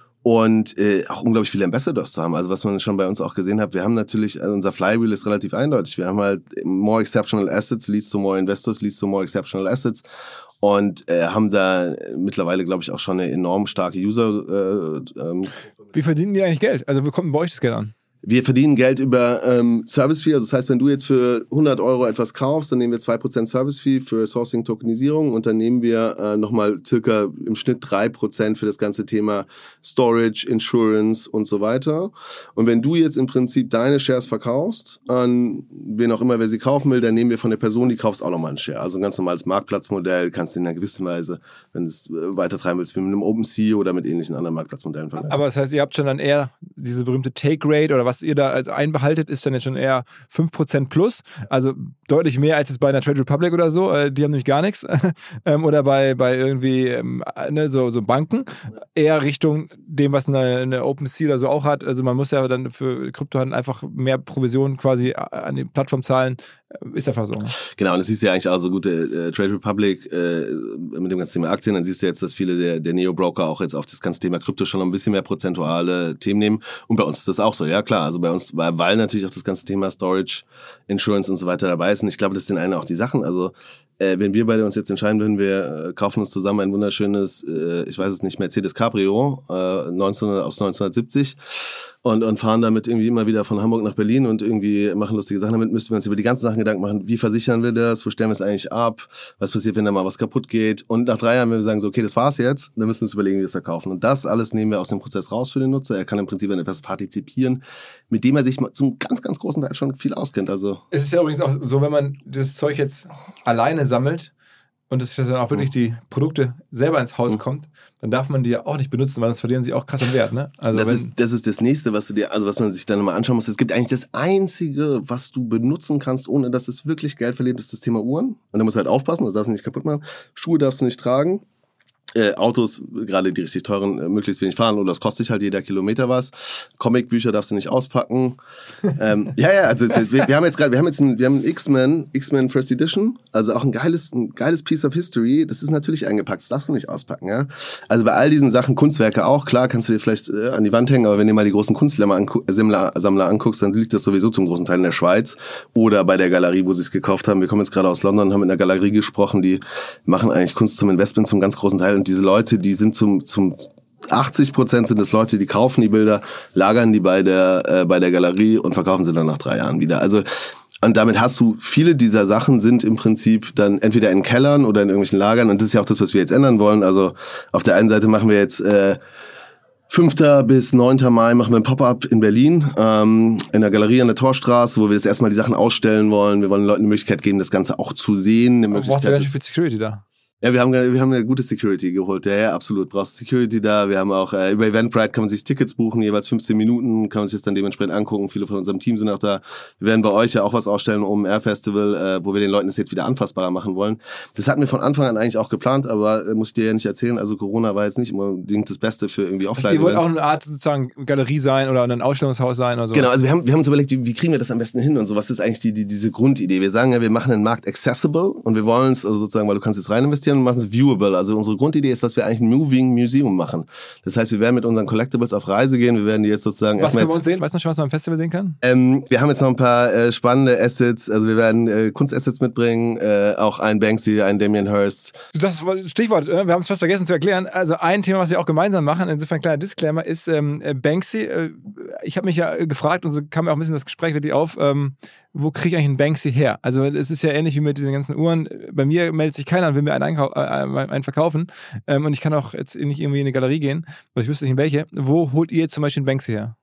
und äh, auch unglaublich viele Ambassadors zu haben. Also was man schon bei uns auch gesehen hat, wir haben natürlich, also unser Flywheel ist relativ eindeutig, wir haben halt more exceptional assets, leads to more investors, leads to more exceptional assets. Und äh, haben da mittlerweile, glaube ich, auch schon eine enorm starke User. Äh, ähm, Wie verdienen die eigentlich Geld? Also wo kommt denn bei euch das Geld an? Wir verdienen Geld über ähm, Service-Fee. Also das heißt, wenn du jetzt für hundert Euro etwas kaufst, dann nehmen wir zwei Prozent Service-Fee für Sourcing-Tokenisierung und dann nehmen wir äh, nochmal circa im Schnitt drei Prozent für das ganze Thema Storage, Insurance und so weiter. Und wenn du jetzt im Prinzip deine Shares verkaufst, an wen auch immer, wer sie kaufen will, dann nehmen wir von der Person, die kaufst, auch nochmal einen Share. Also ein ganz normales Marktplatzmodell, kannst du in einer gewissen Weise, wenn du es äh, weiter treiben willst, mit einem OpenSea oder mit ähnlichen anderen Marktplatzmodellen vergleichen. Aber das heißt, ihr habt schon dann eher diese berühmte Take-Rate oder was ihr da also einbehaltet, ist dann jetzt schon eher fünf Prozent plus, also deutlich mehr als jetzt bei einer Trade Republic oder so, die haben nämlich gar nichts, oder bei, bei irgendwie ne, so, so Banken, eher Richtung dem, was eine, eine OpenSea oder so auch hat, also man muss ja dann für Kryptohandel einfach mehr Provisionen quasi an die Plattform zahlen, ist einfach so. Ne? Genau, und das siehst du ja eigentlich auch so gute äh, Trade Republic äh, mit dem ganzen Thema Aktien, dann siehst du jetzt, dass viele der, der Neo-Broker auch jetzt auf das ganze Thema Krypto schon noch ein bisschen mehr prozentuale Themen nehmen und bei uns ist das auch so, ja klar, also bei uns, weil, weil natürlich auch das ganze Thema Storage, Insurance und so weiter dabei ist und ich glaube, das sind eine auch die Sachen, also Äh, wenn wir beide uns jetzt entscheiden würden, wir äh, kaufen uns zusammen ein wunderschönes, äh, ich weiß es nicht, Mercedes Cabrio äh, neunzehn, aus neunzehnhundertsiebzig und, und fahren damit irgendwie immer wieder von Hamburg nach Berlin und irgendwie machen lustige Sachen damit, müssten wir uns über die ganzen Sachen Gedanken machen, wie versichern wir das, wo stellen wir es eigentlich ab, was passiert, wenn da mal was kaputt geht und nach drei Jahren, wenn wir sagen, so okay, das war's jetzt, dann müssen wir uns überlegen, wie wir es verkaufen und das alles nehmen wir aus dem Prozess raus für den Nutzer, er kann im Prinzip an etwas partizipieren, mit dem er sich zum ganz, ganz großen Teil schon viel auskennt. Also es ist ja übrigens auch so, wenn man das Zeug jetzt alleine sammelt und es dann auch wirklich die Produkte selber ins Haus kommt, dann darf man die ja auch nicht benutzen, weil sonst verlieren sie auch krass an Wert. Ne? Also das, wenn ist, das ist das Nächste, was du dir, also was man sich dann mal anschauen muss. Es gibt eigentlich das Einzige, was du benutzen kannst, ohne dass es wirklich Geld verliert, ist das Thema Uhren. Und da musst du halt aufpassen, das darfst du nicht kaputt machen. Schuhe darfst du nicht tragen. Äh, Autos, gerade die richtig teuren, äh, möglichst wenig fahren oder das kostet halt jeder Kilometer was. Comicbücher darfst du nicht auspacken. ähm, ja, ja, also es, wir, wir haben jetzt gerade, wir haben jetzt ein, wir haben ein X-Men, X-Men First Edition, also auch ein geiles, ein geiles Piece of History. Das ist natürlich eingepackt, das darfst du nicht auspacken, ja. Also bei all diesen Sachen, Kunstwerke auch, klar, kannst du dir vielleicht äh, an die Wand hängen, aber wenn du mal die großen Kunstsammler angu- Sammler, Sammler anguckst, dann liegt das sowieso zum großen Teil in der Schweiz oder bei der Galerie, wo sie es gekauft haben. Wir kommen jetzt gerade aus London, haben mit einer Galerie gesprochen, die machen eigentlich Kunst zum Investment zum ganz großen Teil. Und diese Leute, die sind zum zum achtzig Prozent sind das Leute, die kaufen die Bilder, lagern die bei der äh, bei der Galerie und verkaufen sie dann nach drei Jahren wieder. Also und damit hast du, viele dieser Sachen sind im Prinzip dann entweder in Kellern oder in irgendwelchen Lagern. Und das ist ja auch das, was wir jetzt ändern wollen. Also auf der einen Seite machen wir jetzt äh, fünften bis neunten Mai machen wir ein Pop-Up in Berlin, ähm, in der Galerie an der Torstraße, wo wir jetzt erstmal die Sachen ausstellen wollen. Wir wollen den Leuten eine Möglichkeit geben, das Ganze auch zu sehen. Eine Möglichkeit, braucht ihr ganz schön viel Security da? Ja, wir haben wir haben eine gute Security geholt. Ja, ja, absolut. Brauchst Security da. Wir haben auch äh, über Eventbrite kann man sich Tickets buchen, jeweils fünfzehn Minuten, kann man sich das dann dementsprechend angucken. Viele von unserem Team sind auch da. Wir werden bei euch ja auch was ausstellen um Air Festival, äh, wo wir den Leuten das jetzt wieder anfassbarer machen wollen. Das hatten wir von Anfang an eigentlich auch geplant, aber äh, muss ich dir ja nicht erzählen. Also Corona war jetzt nicht unbedingt das Beste für irgendwie Offline. Also ihr wollt auch eine Art sozusagen Galerie sein oder ein Ausstellungshaus sein oder so. Genau, also wir haben wir haben uns überlegt, wie, wie kriegen wir das am besten hin und so. Was ist eigentlich die, die diese Grundidee? Wir sagen ja, wir machen den Markt accessible und wir wollen es also sozusagen, weil du kannst jetzt rein investieren und machen es viewable. Also unsere Grundidee ist, dass wir eigentlich ein Moving Museum machen. Das heißt, wir werden mit unseren Collectibles auf Reise gehen. Wir werden die jetzt sozusagen... Was können wir uns sehen? Weißt du schon, was man am Festival sehen kann? Ähm, wir haben jetzt noch ein paar äh, spannende Assets. Also wir werden äh, Kunstassets mitbringen. Äh, auch ein Banksy, ein Damien Hirst. Das Stichwort, wir haben es fast vergessen zu erklären. Also ein Thema, was wir auch gemeinsam machen, insofern ein kleiner Disclaimer, ist ähm, Banksy. Äh, ich habe mich ja gefragt und so kam ja auch ein bisschen das Gespräch mit dir auf, ähm, wo kriege ich eigentlich einen Banksy her? Also es ist ja ähnlich wie mit den ganzen Uhren. Bei mir meldet sich keiner und will mir einen, Einkau- äh, einen verkaufen ähm, und ich kann auch jetzt nicht irgendwie in eine Galerie gehen, weil ich wüsste nicht in welche. Wo holt ihr zum Beispiel einen Banksy her?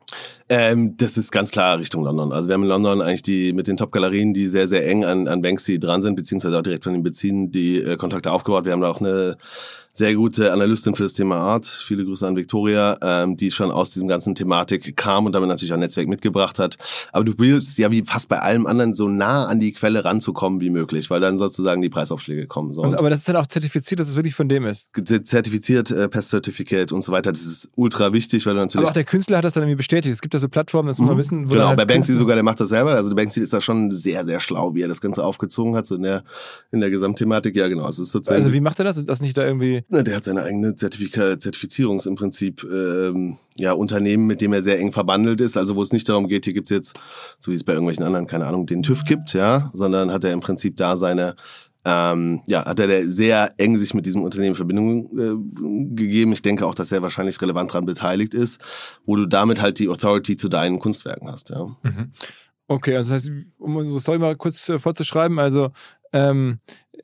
Ähm, das ist ganz klar Richtung London. Also wir haben in London eigentlich die mit den Top-Galerien, die sehr, sehr eng an, an Banksy dran sind, beziehungsweise auch direkt von den beziehen, die äh, Kontakte aufgebaut. Wir haben da auch eine sehr gute Analystin für das Thema Art. Viele Grüße an Victoria, ähm, die schon aus diesem ganzen Thematik kam und damit natürlich auch ein Netzwerk mitgebracht hat. Aber du willst ja wie fast bei allem anderen so nah an die Quelle ranzukommen wie möglich, weil dann sozusagen die Preisaufschläge kommen. So. Und, aber das ist dann auch zertifiziert, dass es wirklich von dem ist? Zertifiziert, äh, Pest-Certificate und so weiter. Das ist ultra wichtig, weil du natürlich... Aber auch der Künstler hat das dann irgendwie bestätigt. Es gibt da so Plattformen, das muss man wissen. Wo Genau, halt bei Banksy Künstler sogar, der macht das selber. Also der Banksy ist da schon sehr, sehr schlau, wie er das Ganze aufgezogen hat, so in der, in der Gesamtthematik. Ja, genau. Also, es ist sozusagen, also wie macht er das? Das nicht da irgendwie... Na, der hat seine eigene Zertifika- Zertifizierungs im Prinzip ähm, ja, Unternehmen, mit dem er sehr eng verbandelt ist. Also wo es nicht darum geht, hier gibt's jetzt, so wie es bei irgendwelchen anderen, keine Ahnung, den TÜV gibt, ja, sondern hat er im Prinzip da seine... Ähm, ja, hat er sehr eng sich mit diesem Unternehmen in Verbindung äh, gegeben. Ich denke auch, dass er wahrscheinlich relevant daran beteiligt ist, wo du damit halt die Authority zu deinen Kunstwerken hast. Ja. Mhm. Okay, also das heißt, um unsere Story mal kurz äh, vorzuschreiben, also ähm,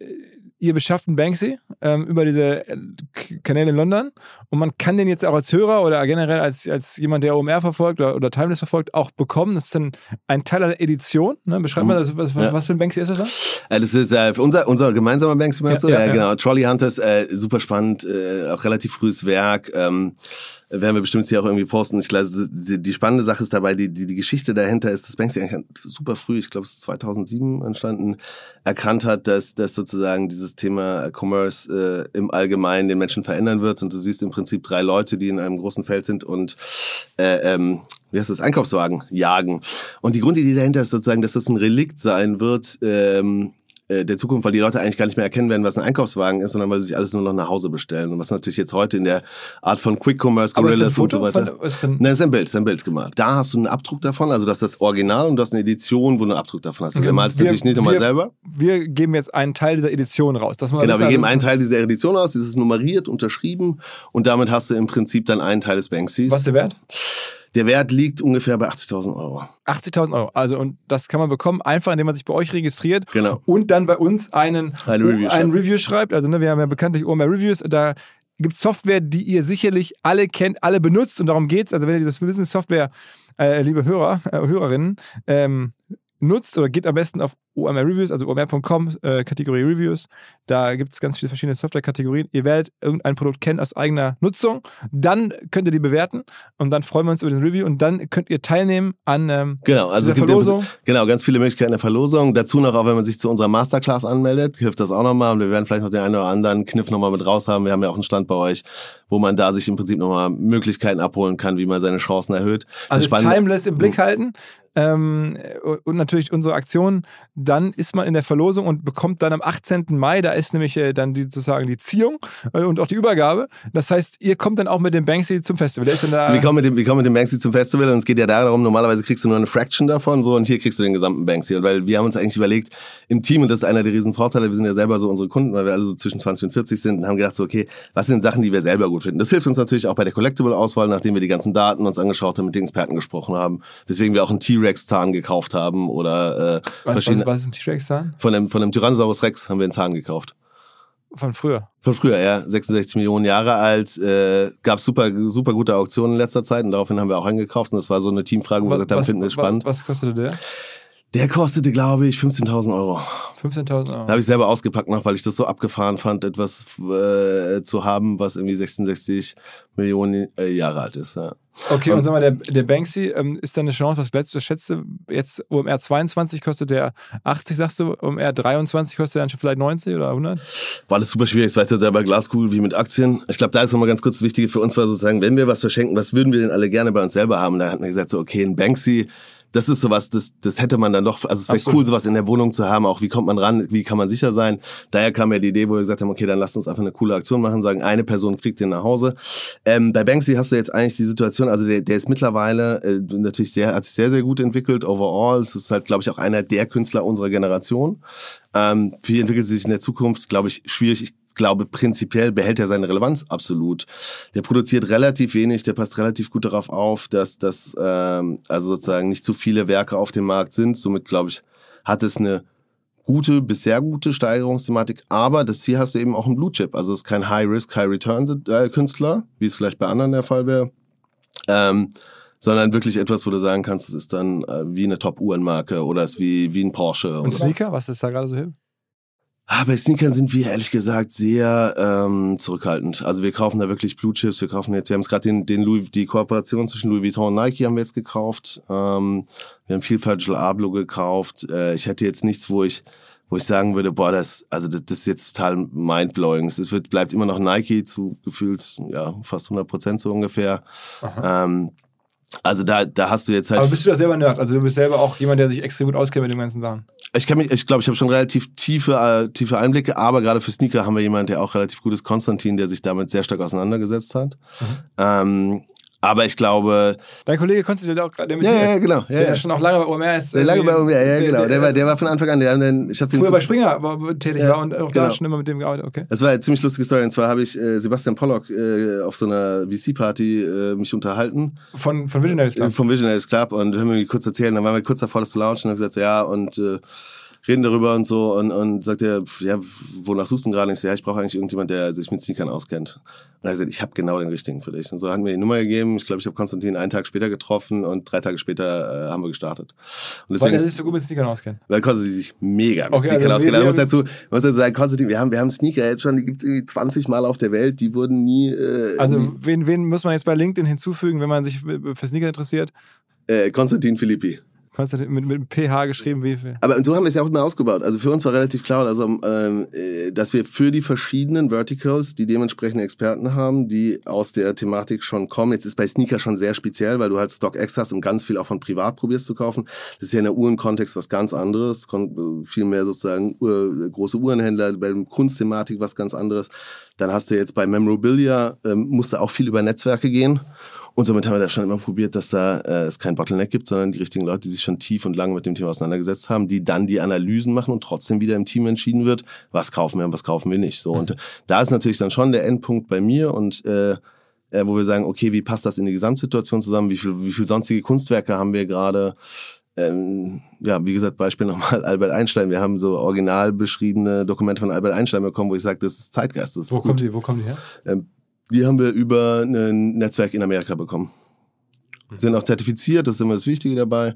ihr beschafft einen Banksy ähm, über diese K- Kanäle in London und man kann den jetzt auch als Hörer oder generell als, als jemand, der O M R verfolgt oder, oder Timeless verfolgt, auch bekommen. Das ist dann ein Teil einer Edition. Ne? Beschreib mal, das, was, Ja. was für ein Banksy ist das dann? Äh, das ist äh, unser, unser gemeinsamer Banksy, meinst Ja, du? ja, Ja, ja. genau. Trolley Hunters, äh, super spannend, äh, auch relativ frühes Werk. Ähm, werden wir bestimmt hier auch irgendwie posten. Ich glaube, die, die spannende Sache ist dabei, die, die, die Geschichte dahinter ist, dass Banksy eigentlich super früh, ich glaube, es ist zweitausendsieben entstanden, erkannt hat, dass, dass sozusagen dieses Thema Commerce äh, im Allgemeinen den Menschen verändern wird. Und du siehst im Prinzip drei Leute, die in einem großen Feld sind und äh, ähm, wie heißt das, Einkaufswagen jagen. Und die Grundidee dahinter ist sozusagen, dass das ein Relikt sein wird, ähm, der Zukunft, weil die Leute eigentlich gar nicht mehr erkennen werden, was ein Einkaufswagen ist, sondern weil sie sich alles nur noch nach Hause bestellen. Und was natürlich jetzt heute in der Art von Quick Commerce, Gorillas und so weiter. Von, ist denn Nein, ist ein Bild, ist ein Bild gemalt. Da hast du einen Abdruck davon, also das ist das Original und du hast eine Edition, wo du einen Abdruck davon hast. Also er malt es natürlich nicht nochmal wir, selber. Wir geben jetzt einen Teil dieser Edition raus. Dass man Genau, wissen, wir geben das einen ist- Teil dieser Edition aus, dieses nummeriert, unterschrieben und damit hast du im Prinzip dann einen Teil des Banksys. Was ist der Wert? Der Wert liegt ungefähr bei achtzigtausend Euro. achtzigtausend Euro. Also, und das kann man bekommen, einfach indem man sich bei euch registriert Genau. und dann bei uns einen, Ein Review ein schreibt. Review schreibt. Also, ne, wir haben ja bekanntlich O M R Reviews. Da gibt es Software, die ihr sicherlich alle kennt, alle benutzt und darum geht's. Also, wenn ihr diese Business-Software, äh, liebe Hörer, äh, Hörerinnen, ähm, nutzt oder geht am besten auf O M R Reviews, also O M R Punkt com, äh, Kategorie Reviews. Da gibt es ganz viele verschiedene Software-Kategorien. Ihr werdet irgendein Produkt kennen aus eigener Nutzung. Dann könnt ihr die bewerten und dann freuen wir uns über den Review und dann könnt ihr teilnehmen an ähm, Genau, also dieser es gibt Verlosung. Ja, genau, ganz viele Möglichkeiten der Verlosung. Dazu noch, auch wenn man sich zu unserer Masterclass anmeldet, hilft das auch nochmal. Und wir werden vielleicht noch den einen oder anderen Kniff nochmal mit raus haben. Wir haben ja auch einen Stand bei euch, wo man da sich im Prinzip nochmal Möglichkeiten abholen kann, wie man seine Chancen erhöht. Also Das das Timeless im Blick halten. Ähm, und natürlich unsere Aktion, dann ist man in der Verlosung und bekommt dann am achtzehnten Mai, da ist nämlich äh, dann die, sozusagen die Ziehung äh, und auch die Übergabe. Das heißt, ihr kommt dann auch mit dem Banksy zum Festival. Der ist dann da Wir kommen, mit dem, wir kommen mit dem Banksy zum Festival und es geht ja darum, normalerweise kriegst du nur eine Fraction davon so und hier kriegst du den gesamten Banksy. Und weil wir haben uns eigentlich überlegt, im Team, und das ist einer der riesen Vorteile, wir sind ja selber so unsere Kunden, weil wir alle so zwischen zwanzig und vierzig sind und haben gedacht so, okay, was sind Sachen, die wir selber gut finden? Das hilft uns natürlich auch bei der Collectible-Auswahl, nachdem wir die ganzen Daten uns angeschaut haben, mit den Experten gesprochen haben, weswegen wir auch einen T-Rex-Zahn gekauft haben oder äh, was, verschiedene... was, was ist ein T-Rex-Zahn? Von einem, von einem Tyrannosaurus Rex haben wir einen Zahn gekauft. Von früher. Von früher, ja. sechsundsechzig Millionen Jahre alt. Äh, gab super, super gute Auktionen in letzter Zeit und daraufhin haben wir auch eingekauft. Und das war so eine Teamfrage, wo wir gesagt haben, finden wir spannend. Was kostete der? Der kostete, glaube ich, fünfzehntausend Euro. fünfzehntausend Euro. Da habe ich selber ausgepackt noch, weil ich das so abgefahren fand, etwas äh, zu haben, was irgendwie sechsundsechzig Millionen äh, Jahre alt ist. Ja. Okay, und sag mal, der, der Banksy, ähm, ist da eine Chance, was letztes schätze, jetzt O M R zweiundzwanzig kostet der achtzig, sagst du, O M R dreiundzwanzig kostet der dann schon vielleicht neunzig oder hundert? War alles super schwierig, ich weiß ja selber Glaskugel wie mit Aktien. Ich glaube, da ist nochmal ganz kurz das Wichtige für uns, war sozusagen, wenn wir was verschenken, was würden wir denn alle gerne bei uns selber haben? Da hatten wir gesagt, so okay, ein Banksy, das ist sowas, das, das hätte man dann doch, also es wäre cool, sowas in der Wohnung zu haben, auch wie kommt man ran, wie kann man sicher sein. Daher kam ja die Idee, wo wir gesagt haben, okay, dann lasst uns einfach eine coole Aktion machen, sagen, eine Person kriegt den nach Hause. Ähm, bei Banksy hast du jetzt eigentlich die Situation, also der, der ist mittlerweile äh, natürlich sehr, hat sich sehr, sehr gut entwickelt, overall. Es ist halt, glaube ich, auch einer der Künstler unserer Generation. Ähm, wie entwickelt sich in der Zukunft, glaube ich, schwierig. Ich glaube, prinzipiell behält er seine Relevanz absolut. Der produziert relativ wenig, der passt relativ gut darauf auf, dass, dass ähm, also sozusagen nicht zu viele Werke auf dem Markt sind. Somit, glaube ich, hat es eine gute bis sehr gute Steigerungsthematik, aber das hier hast du eben auch einen Blue Chip, also es ist kein High-Risk, High-Return-Künstler, wie es vielleicht bei anderen der Fall wäre, ähm, sondern wirklich etwas, wo du sagen kannst, es ist dann äh, wie eine Top-Uhrenmarke oder es ist wie, wie ein Porsche. Und Sneaker, was ist da gerade so hip? Ah, bei Sneakern sind wir ehrlich gesagt sehr ähm, zurückhaltend. Also wir kaufen da wirklich Blue Chips, wir kaufen jetzt, wir haben jetzt gerade den, den Louis, die Kooperation zwischen Louis Vuitton und Nike haben wir jetzt gekauft. Ähm, wir haben viel Virgil Abloh gekauft. Äh, ich hätte jetzt nichts, wo ich wo ich sagen würde, boah, das also das, das ist jetzt total mindblowing. Es wird, bleibt immer noch Nike zu gefühlt ja fast hundert Prozent so ungefähr. Ähm, Also da, da hast du jetzt halt... Aber bist du da selber Nerd? Also du bist selber auch jemand, der sich extrem gut auskennt mit den ganzen Sachen? Ich kann mich, ich glaube, ich habe schon relativ tiefe, äh, tiefe Einblicke, aber gerade für Sneaker haben wir jemanden, der auch relativ gut ist, Konstantin, der sich damit sehr stark auseinandergesetzt hat. Mhm. Ähm, aber ich glaube... Dein Kollege Konstantin, der auch gerade mit ja, dir ja, ist, genau. Ja, der ja. ist schon auch lange bei O M R ist. Der lange bei O M R, ja, genau. Der, der, war, der war von Anfang an, der, der, ich hab den früher zu, bei Springer war, tätig ja, war und auch genau. da schon immer mit dem gearbeitet, okay. Das war eine ziemlich lustige Story. Und zwar habe ich äh, Sebastian Pollock äh, auf so einer V C-Party äh, mich unterhalten. Von, von Visionaries Club? Äh, vom Visionaries Club. Und wir haben mir kurz erzählt, dann waren wir kurz davor, das zu launchen und haben gesagt, so, ja, und äh, reden darüber und so. Und, und sagt er, ja, wonach suchst du denn gerade? Ich so, ja, ich brauche eigentlich irgendjemand, der sich mit Sneakern auskennt. Und er hat gesagt, ich habe genau den richtigen für dich. Und so haben wir die Nummer gegeben. Ich glaube, ich habe Konstantin einen Tag später getroffen und drei Tage später äh, haben wir gestartet. Und deswegen weil er sich so gut mit Sneakern auskennt? Weil Konstantin sich mega mit okay, Sneakern also auskennt. Ich muss wir, dazu, muss dazu sagen, Konstantin, wir haben, wir haben Sneaker jetzt schon, die gibt's irgendwie zwanzig Mal auf der Welt, die wurden nie... Äh, also nie, wen, wen muss man jetzt bei LinkedIn hinzufügen, wenn man sich für Sneaker interessiert? Äh, Konstantin Philippi. Konstantin mit, mit P H geschrieben, wie viel? Aber so haben wir es ja auch immer ausgebaut. Also für uns war relativ klar, also, ähm, dass wir für die verschiedenen Verticals die dementsprechenden Experten haben, die aus der Thematik schon kommen. Jetzt ist bei Sneaker schon sehr speziell, weil du halt StockX hast und ganz viel auch von privat probierst zu kaufen. Das ist ja in der Uhrenkontext was ganz anderes. Viel mehr sozusagen Uhr, große Uhrenhändler, bei der Kunstthematik was ganz anderes. Dann hast du jetzt bei Memorabilia, ähm, musst du auch viel über Netzwerke gehen. Und somit haben wir da schon immer probiert, dass da äh, es kein Bottleneck gibt, sondern die richtigen Leute, die sich schon tief und lange mit dem Thema auseinandergesetzt haben, die dann die Analysen machen und trotzdem wieder im Team entschieden wird, was kaufen wir und was kaufen wir nicht. So, und da ist natürlich dann schon der Endpunkt bei mir und äh, äh, wo wir sagen, okay, wie passt das in die Gesamtsituation zusammen? Wie viel, wie viel sonstige Kunstwerke haben wir gerade? Ähm, ja, wie gesagt, Beispiel nochmal Albert Einstein. Wir haben so original beschriebene Dokumente von Albert Einstein bekommen, wo ich sage, das ist Zeitgeist. Das ist wo, gut. kommt die, wo kommen die her? Ähm, Die haben wir über ein Netzwerk in Amerika bekommen. Sind auch zertifiziert, das ist immer das Wichtige dabei.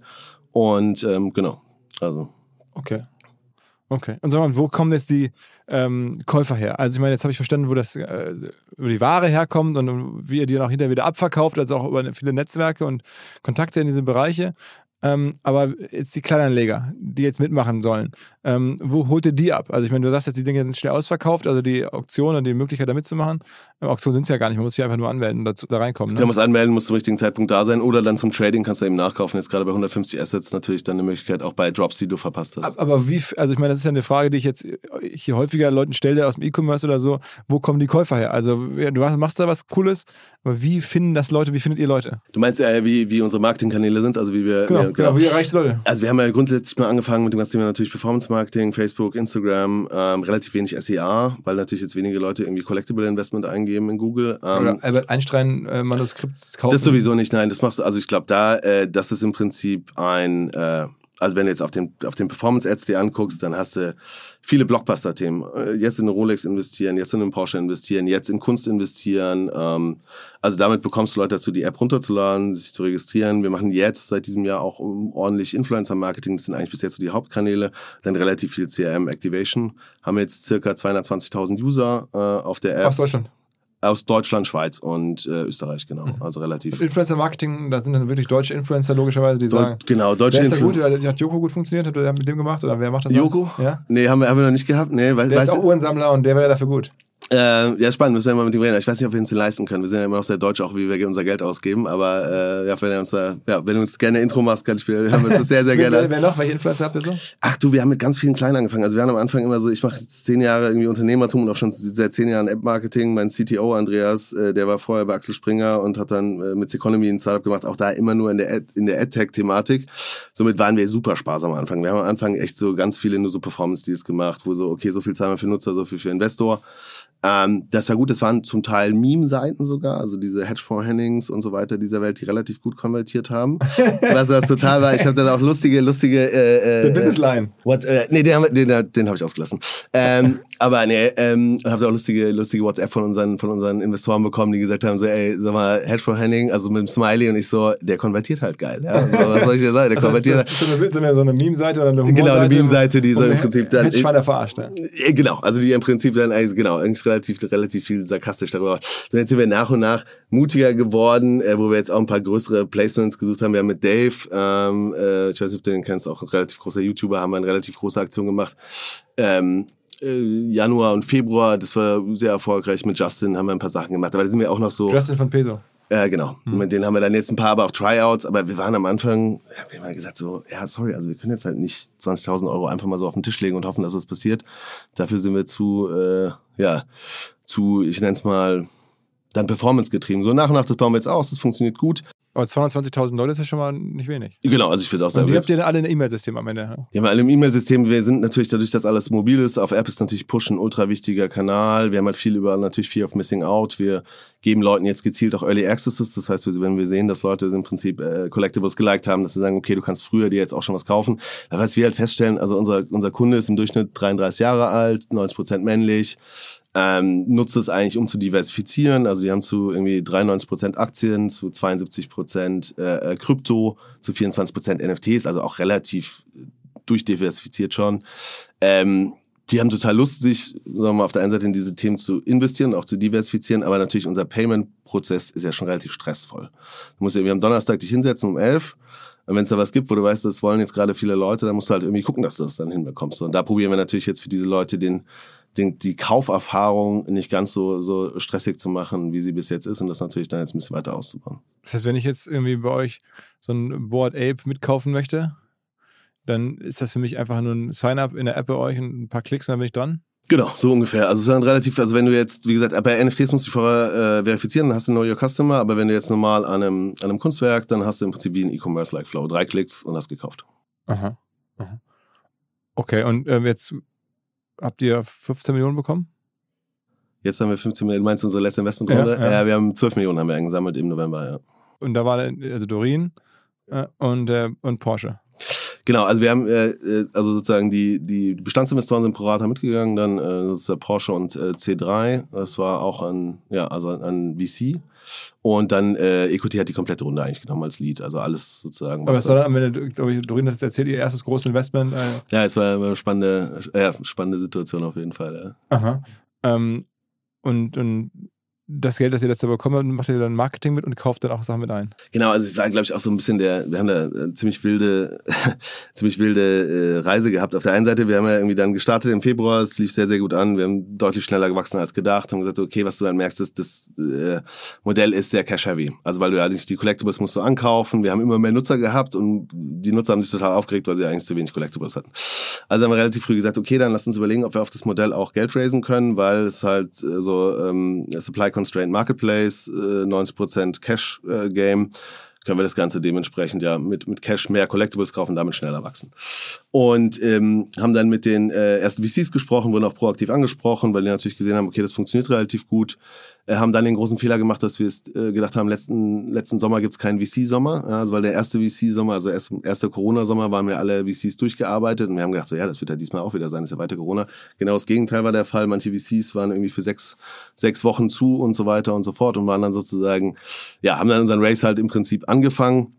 Und ähm, genau, also. Okay. Okay. Und sag mal, wo kommen jetzt die ähm, Käufer her? Also ich meine, jetzt habe ich verstanden, wo das äh, über die Ware herkommt und wie ihr die dann auch hinterher wieder abverkauft, also auch über viele Netzwerke und Kontakte in diese Bereiche. Ähm, aber jetzt die Kleinanleger, die jetzt mitmachen sollen, ähm, wo holt ihr die ab? Also ich meine, du sagst jetzt, die Dinge sind schnell ausverkauft, also die Auktion und die Möglichkeit da mitzumachen. Ähm, Auktionen sind es ja gar nicht, man muss sich einfach nur anmelden und dazu, da reinkommen. Ne? Du musst anmelden, musst zum richtigen Zeitpunkt da sein oder dann zum Trading kannst du eben nachkaufen. Jetzt gerade bei hundertfünfzig Assets natürlich dann eine Möglichkeit, auch bei Drops, die du verpasst hast. Aber wie, also ich meine, das ist ja eine Frage, die ich jetzt hier häufiger Leuten stelle aus dem E-Commerce oder so, wo kommen die Käufer her? Also du machst da was Cooles, aber wie finden das Leute, wie findet ihr Leute? Du meinst äh, wie, wie unsere Marketingkanäle sind, also wie wir... Genau, wir, genau. genau wie erreicht Leute? Also wir haben ja grundsätzlich mal angefangen mit dem ganzen Thema natürlich Performance-Marketing, Facebook, Instagram, ähm, relativ wenig S E A, weil natürlich jetzt wenige Leute irgendwie Collectible Investment eingeben in Google. Ähm, Oder Albert Einstein äh, Manuskript kaufen. Das sowieso nicht, nein, das machst du, also ich glaube da, äh, das ist im Prinzip ein... Äh, Also wenn du jetzt auf den, auf den Performance-Ads dir anguckst, dann hast du viele Blockbuster-Themen. Jetzt in eine Rolex investieren, jetzt in einen Porsche investieren, jetzt in Kunst investieren. Ähm, also damit bekommst du Leute dazu, die App runterzuladen, sich zu registrieren. Wir machen jetzt seit diesem Jahr auch ordentlich Influencer-Marketing. Das sind eigentlich bis jetzt so die Hauptkanäle. Dann relativ viel C R M-Activation. Haben jetzt circa zweihundertzwanzigtausend User äh, auf der App. Aus Deutschland? Aus Deutschland, Schweiz und äh, Österreich, genau. Also relativ. Influencer-Marketing, da sind dann wirklich deutsche Influencer logischerweise, die sagen, Deut- genau, deutsche wer ist da gut? Influ- Hat Joko gut funktioniert? Habt ihr mit dem gemacht? Oder wer macht das? Joko? Noch? Ja? Nee, haben wir, haben wir noch nicht gehabt. Nee, weil, Der weißt ist auch du- Uhrensammler und der wäre dafür gut. Äh, ja, spannend, müssen wir mal mit ihm reden. Ich weiß nicht, ob wir uns den leisten können. Wir sind ja immer noch sehr deutsch, auch wie wir unser Geld ausgeben. Aber äh, ja, wenn, er uns da, ja, wenn du uns gerne ein Intro machst, kann ich spielen. Haben wir das sehr, sehr gerne. Wer, wer noch? Welche Influencer habt ihr so? Ach du, wir haben mit ganz vielen Kleinen angefangen. Also wir haben am Anfang immer so, ich mache jetzt zehn Jahre irgendwie Unternehmertum und auch schon seit zehn Jahren App-Marketing. Mein C T O Andreas, äh, der war vorher bei Axel Springer und hat dann äh, mit Seconomy ein Startup gemacht. Auch da immer nur in der Ad, in der Ad-Tech-Thematik. Somit waren wir super sparsam am Anfang. Wir haben am Anfang echt so ganz viele nur so Performance-Deals gemacht, wo so, okay, so viel zahlen wir für Nutzer, so viel für Investor. Ähm, das war gut, das waren zum Teil Meme-Seiten sogar, also diese Hedgefonds-Hennings und so weiter dieser Welt, die relativ gut konvertiert haben. Was das total war, ich habe dann auch lustige, lustige... Äh, Der Business-Line. What, äh, nee, den, haben, den, den habe ich ausgelassen. Ähm, aber nee, ähm, und habe auch lustige, lustige WhatsApp von unseren, von unseren Investoren bekommen, die gesagt haben, so, ey, sag mal, Hedgefonds-Henning, also mit dem Smiley, und ich so, der konvertiert halt geil. Ja? So, was soll ich dir sagen? Der Das heißt, konvertiert das ist so eine, so eine, so eine Meme-Seite oder eine Humor-Seite. Genau, eine Meme-Seite, die so im Prinzip dann... Hedgefonds verarscht, ne? Genau, also die im Prinzip dann eigentlich, genau, eigentlich relativ, relativ viel sarkastisch darüber. So, jetzt sind wir nach und nach mutiger geworden, äh, wo wir jetzt auch ein paar größere Placements gesucht haben. Wir haben mit Dave, ähm, äh, ich weiß nicht, ob du den kennst, auch ein relativ großer YouTuber, haben wir eine relativ große Aktion gemacht. Ähm, äh, Januar und Februar, das war sehr erfolgreich. Mit Justin haben wir ein paar Sachen gemacht, aber da sind wir auch noch so... Justin von Peso. Ja, genau. Hm. Mit denen haben wir dann jetzt ein paar, aber auch Tryouts. Aber wir waren am Anfang, ja, wir haben halt gesagt so, ja, sorry, also wir können jetzt halt nicht zwanzigtausend Euro einfach mal so auf den Tisch legen und hoffen, dass was passiert. Dafür sind wir zu, äh, ja, zu, ich nenne es mal, dann Performance getrieben. So nach und nach, das bauen wir jetzt aus, das funktioniert gut. Aber zweihundertzwanzigtausend Leute ist ja schon mal nicht wenig. Genau, also ich würde auch sagen. Und die habt ihr dann alle in ein E-Mail-System am Ende? Ja? Die haben wir alle im E-Mail-System. Wir sind natürlich, dadurch, dass alles mobil ist, auf App ist natürlich Push ein ultra wichtiger Kanal. Wir haben halt viel über, natürlich Fear of Missing Out. Wir geben Leuten jetzt gezielt auch Early Accesses. Das heißt, wenn wir sehen, dass Leute im Prinzip äh, Collectibles geliked haben, dass wir sagen, okay, du kannst früher dir jetzt auch schon was kaufen. Aber was wir halt feststellen, also unser, unser Kunde ist im Durchschnitt dreiunddreißig Jahre alt, neunzig Prozent männlich. Ähm, nutzt es eigentlich, um zu diversifizieren. Also die haben zu irgendwie dreiundneunzig Prozent Aktien, zu zweiundsiebzig Prozent äh, Krypto, zu vierundzwanzig Prozent N F Ts, also auch relativ durchdiversifiziert schon. Ähm, die haben total Lust, sich, sagen wir mal, auf der einen Seite in diese Themen zu investieren und auch zu diversifizieren, aber natürlich unser Payment-Prozess ist ja schon relativ stressvoll. Du musst ja irgendwie am Donnerstag dich hinsetzen um elf. Und wenn es da was gibt, wo du weißt, das wollen jetzt gerade viele Leute, dann musst du halt irgendwie gucken, dass du das dann hinbekommst. Und da probieren wir natürlich jetzt für diese Leute den Den, die Kauferfahrung nicht ganz so, so stressig zu machen, wie sie bis jetzt ist, und das natürlich dann jetzt ein bisschen weiter auszubauen. Das heißt, wenn ich jetzt irgendwie bei euch so ein Bored Ape mitkaufen möchte, dann ist das für mich einfach nur ein Sign-up in der App bei euch und ein paar Klicks und dann bin ich dran? Genau, so ungefähr. Also es ist dann relativ, also wenn du jetzt, wie gesagt, bei N F Ts musst du vorher äh, verifizieren, dann hast du Know Your Customer, aber wenn du jetzt normal an einem, an einem Kunstwerk, dann hast du im Prinzip wie ein E-Commerce-like Flow. Drei Klicks und hast gekauft. Aha. Aha. Okay, und ähm, jetzt habt ihr fünfzehn Millionen bekommen? Jetzt haben wir fünfzehn Millionen, meinst du unsere letzte Investmentrunde? Ja, ja. ja, wir haben zwölf Millionen haben wir eingesammelt im November, ja. Und da war also Doreen äh, und, äh, und Porsche. Genau, also wir haben, äh, also sozusagen die, die Bestandsinvestoren sind pro Rata mitgegangen, dann äh, das ist der Porsche und äh, C drei, das war auch an, ja, also an V C. Und dann äh, Equity hat die komplette Runde eigentlich genommen als Lead, also alles sozusagen. Aber es war dann am Ende, glaube ich, Doreen hat es erzählt, ihr erstes großes Investment. Äh. Ja, es war eine spannende, äh, spannende Situation auf jeden Fall. Ja. Aha. Ähm, und, und das Geld, das ihr letztes Jahr bekommen habt, macht ihr dann Marketing mit und kauft dann auch Sachen mit ein? Genau, also es war, glaube ich, auch so ein bisschen der, wir haben da eine ziemlich wilde, ziemlich wilde äh, Reise gehabt. Auf der einen Seite, wir haben ja irgendwie dann gestartet im Februar, es lief sehr, sehr gut an, wir haben deutlich schneller gewachsen als gedacht, haben gesagt, okay, was du dann merkst, ist, das äh, Modell ist sehr cash-heavy. Also weil du ja eigentlich die Collectibles musst du ankaufen, wir haben immer mehr Nutzer gehabt und die Nutzer haben sich total aufgeregt, weil sie eigentlich zu wenig Collectibles hatten. Also haben wir relativ früh gesagt, okay, dann lass uns überlegen, ob wir auf das Modell auch Geld raisen können, weil es halt äh, so ähm, Supply Constrained Marketplace, äh, neunzig Prozent Cash äh, Game, können wir das Ganze dementsprechend ja mit, mit Cash mehr Collectibles kaufen, damit schneller wachsen. Und ähm, haben dann mit den äh, ersten V Cs gesprochen, wurden auch proaktiv angesprochen, weil die natürlich gesehen haben, okay, das funktioniert relativ gut. Äh, haben dann den großen Fehler gemacht, dass wir es äh, gedacht haben, letzten letzten Sommer gibt's keinen V C-Sommer. Ja, also weil der erste V C-Sommer, also erst, erster Corona-Sommer, waren wir alle V Cs durchgearbeitet und wir haben gedacht, so ja, das wird ja diesmal auch wieder sein, ist ja weiter Corona. Genau das Gegenteil war der Fall. Manche V Cs waren irgendwie für sechs sechs Wochen zu und so weiter und so fort und waren dann sozusagen, ja, haben dann unseren Race halt im Prinzip angefangen.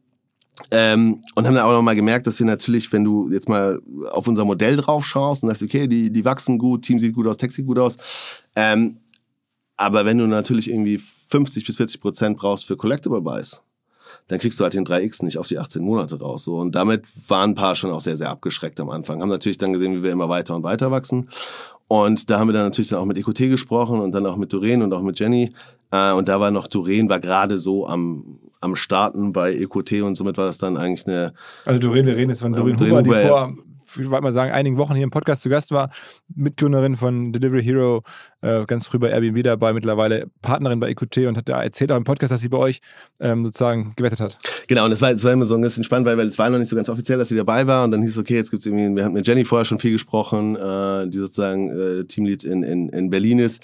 Ähm, und haben dann auch nochmal gemerkt, dass wir natürlich, wenn du jetzt mal auf unser Modell drauf schaust und sagst, okay, die, die wachsen gut, Team sieht gut aus, Tech sieht gut aus, ähm, aber wenn du natürlich irgendwie fünfzig bis vierzig Prozent brauchst für Collectible Buys, dann kriegst du halt den drei X nicht auf die achtzehn Monate raus. So. Und damit waren ein paar schon auch sehr, sehr abgeschreckt am Anfang. Haben natürlich dann gesehen, wie wir immer weiter und weiter wachsen. Und da haben wir dann natürlich dann auch mit E Q T gesprochen und dann auch mit Doreen und auch mit Jenny. Und da war noch, Doreen war gerade so am, am Starten bei E Q T und somit war das dann eigentlich eine... Also Doreen, wir reden jetzt von Doreen Huber, die vor, ich wollte mal sagen, einigen Wochen hier im Podcast zu Gast war, Mitgründerin von Delivery Hero, äh, ganz früh bei Airbnb dabei, mittlerweile Partnerin bei E Q T und hat da erzählt auch im Podcast, dass sie bei euch ähm, sozusagen gewettet hat. Genau, und das war, das war immer so ein bisschen spannend, weil, weil es war noch nicht so ganz offiziell, dass sie dabei war und dann hieß es, okay, jetzt gibt's irgendwie, wir hatten mit Jenny vorher schon viel gesprochen, äh, die sozusagen äh, Teamlead in, in, in Berlin ist.